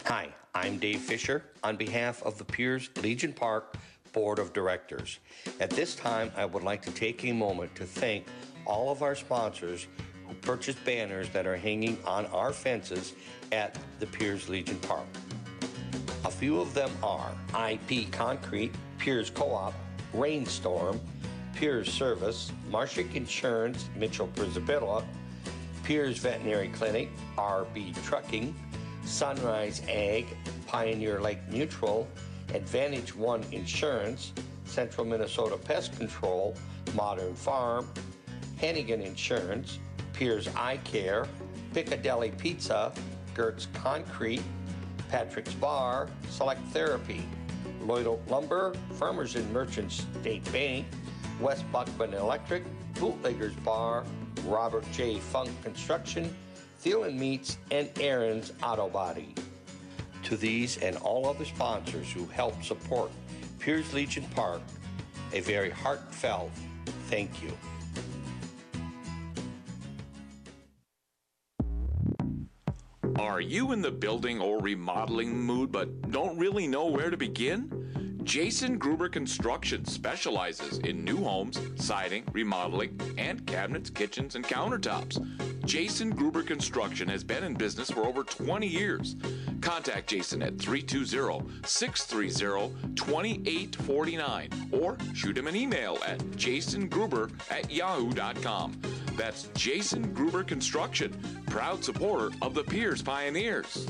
Hi, I'm Dave Fisher on behalf of the Piers Legion Park Board of Directors. At this time, I would like to take a moment to thank all of our sponsors who purchased banners that are hanging on our fences at the Piers Legion Park. A few of them are I P Concrete, Piers Co-op, Rainstorm, Piers Service, Marshak Insurance, Mitchell Brisabilla, Piers Veterinary Clinic, R B Trucking, Sunrise Ag, Pioneer Lake Mutual, Advantage One Insurance, Central Minnesota Pest Control, Modern Farm, Hannigan Insurance, Piers Eye Care, Piccadilly Pizza, Gertz Concrete, Patrick's Bar, Select Therapy, Lloyd Oak Lumber, Farmers and Merchants State Bank, West Buckman Electric, Bootleggers Bar, Robert J. Funk Construction, Thielen Meats, and Aaron's Auto Body. To these and all other sponsors who help support Piers Legion Park, a very heartfelt thank you. Are you in the building or remodeling mood but don't really know where to begin? Jason Gruber Construction specializes in new homes, siding, remodeling, and cabinets, kitchens, and countertops. Jason Gruber Construction has been in business for over twenty years. Contact Jason at three two zero, six three zero, two eight four nine or shoot him an email at jasongruber at yahoo dot com. That's Jason Gruber Construction, proud supporter of the Piers Pioneers.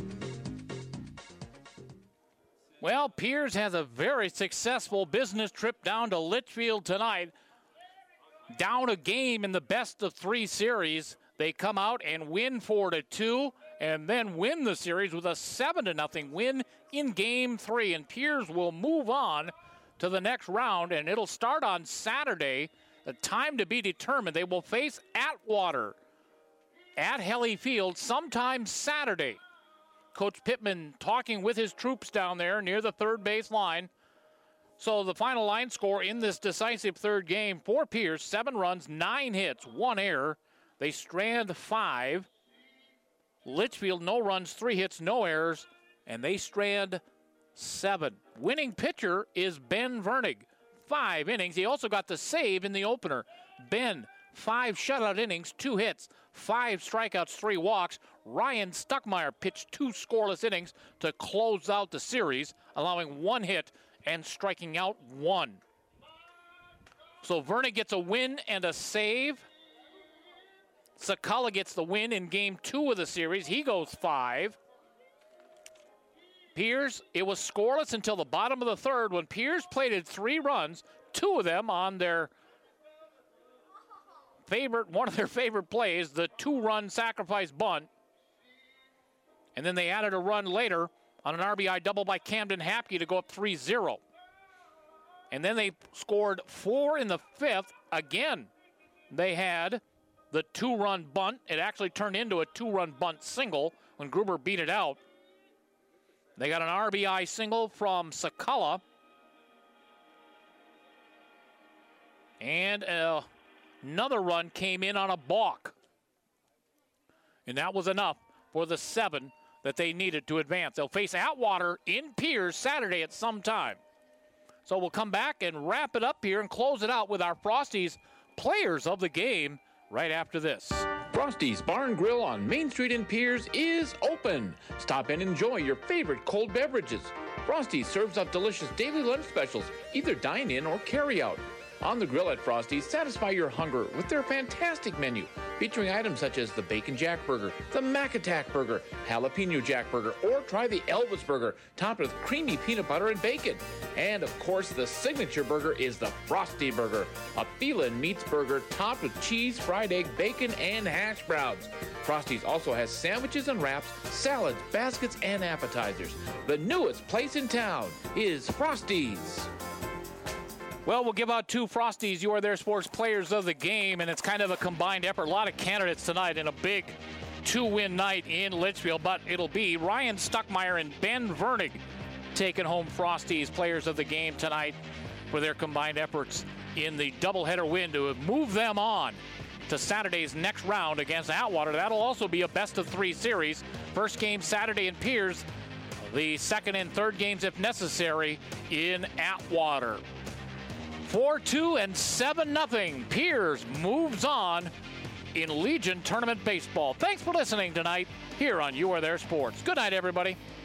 Well, Piers has a very successful business trip down to Litchfield tonight. Down a game in the best of three series. They come out and win four to two and then win the series with a seven to nothing win in game three. And Piers will move on to the next round, and it'll start on Saturday. The time to be determined. They will face Atwater at Helly Field sometime Saturday. Coach Pittman talking with his troops down there near the third base line. So the final line score in this decisive third game for Piers, seven runs, nine hits, one error. They strand five. Litchfield, no runs, three hits, no errors, and they strand seven. Winning pitcher is Ben Vernig. Five innings. He also got the save in the opener. Ben, five shutout innings, two hits, five strikeouts, three walks. Ryan Stuckmeyer pitched two scoreless innings to close out the series, allowing one hit and striking out one. So Vernig gets a win and a save. Sakala gets the win in game two of the series. He goes five. Piers, it was scoreless until the bottom of the third when Piers plated three runs, two of them on their favorite, one of their favorite plays, the two-run sacrifice bunt. And then they added a run later on an R B I double by Camden Hapke to go up three zero. And then they scored four in the fifth. Again, they had the two-run bunt. It actually turned into a two-run bunt single when Gruber beat it out. They got an R B I single from Sakala. And uh, another run came in on a balk. And that was enough for the seven that they needed to advance. They'll face Atwater in Piers Saturday at some time. So we'll come back and wrap it up here and close it out with our Frosties players of the game right after this. Frosty's Bar and Grill on Main Street in Piers is open. Stop and enjoy your favorite cold beverages. Frosty's serves up delicious daily lunch specials, either dine in or carry out. On the grill at Frosty's, satisfy your hunger with their fantastic menu, featuring items such as the Bacon Jack Burger, the Mac Attack Burger, Jalapeno Jack Burger, or try the Elvis Burger, topped with creamy peanut butter and bacon. And of course, the signature burger is the Frosty Burger, a Thielen Meats Burger topped with cheese, fried egg, bacon, and hash browns. Frosty's also has sandwiches and wraps, salads, baskets, and appetizers. The newest place in town is Frosty's. Well, we'll give out two Frosties. You are their sports players of the game, and it's kind of a combined effort. A lot of candidates tonight in a big two-win night in Litchfield, but it'll be Ryan Stuckmeyer and Ben Vernig taking home Frosties players of the game tonight for their combined efforts in the doubleheader win to move them on to Saturday's next round against Atwater. That'll also be a best-of-three series. First game Saturday in Piers, the second and third games, if necessary, in Atwater. four two and seven nothing. Piers moves on in Legion Tournament Baseball. Thanks for listening tonight here on You Are There Sports. Good night, everybody.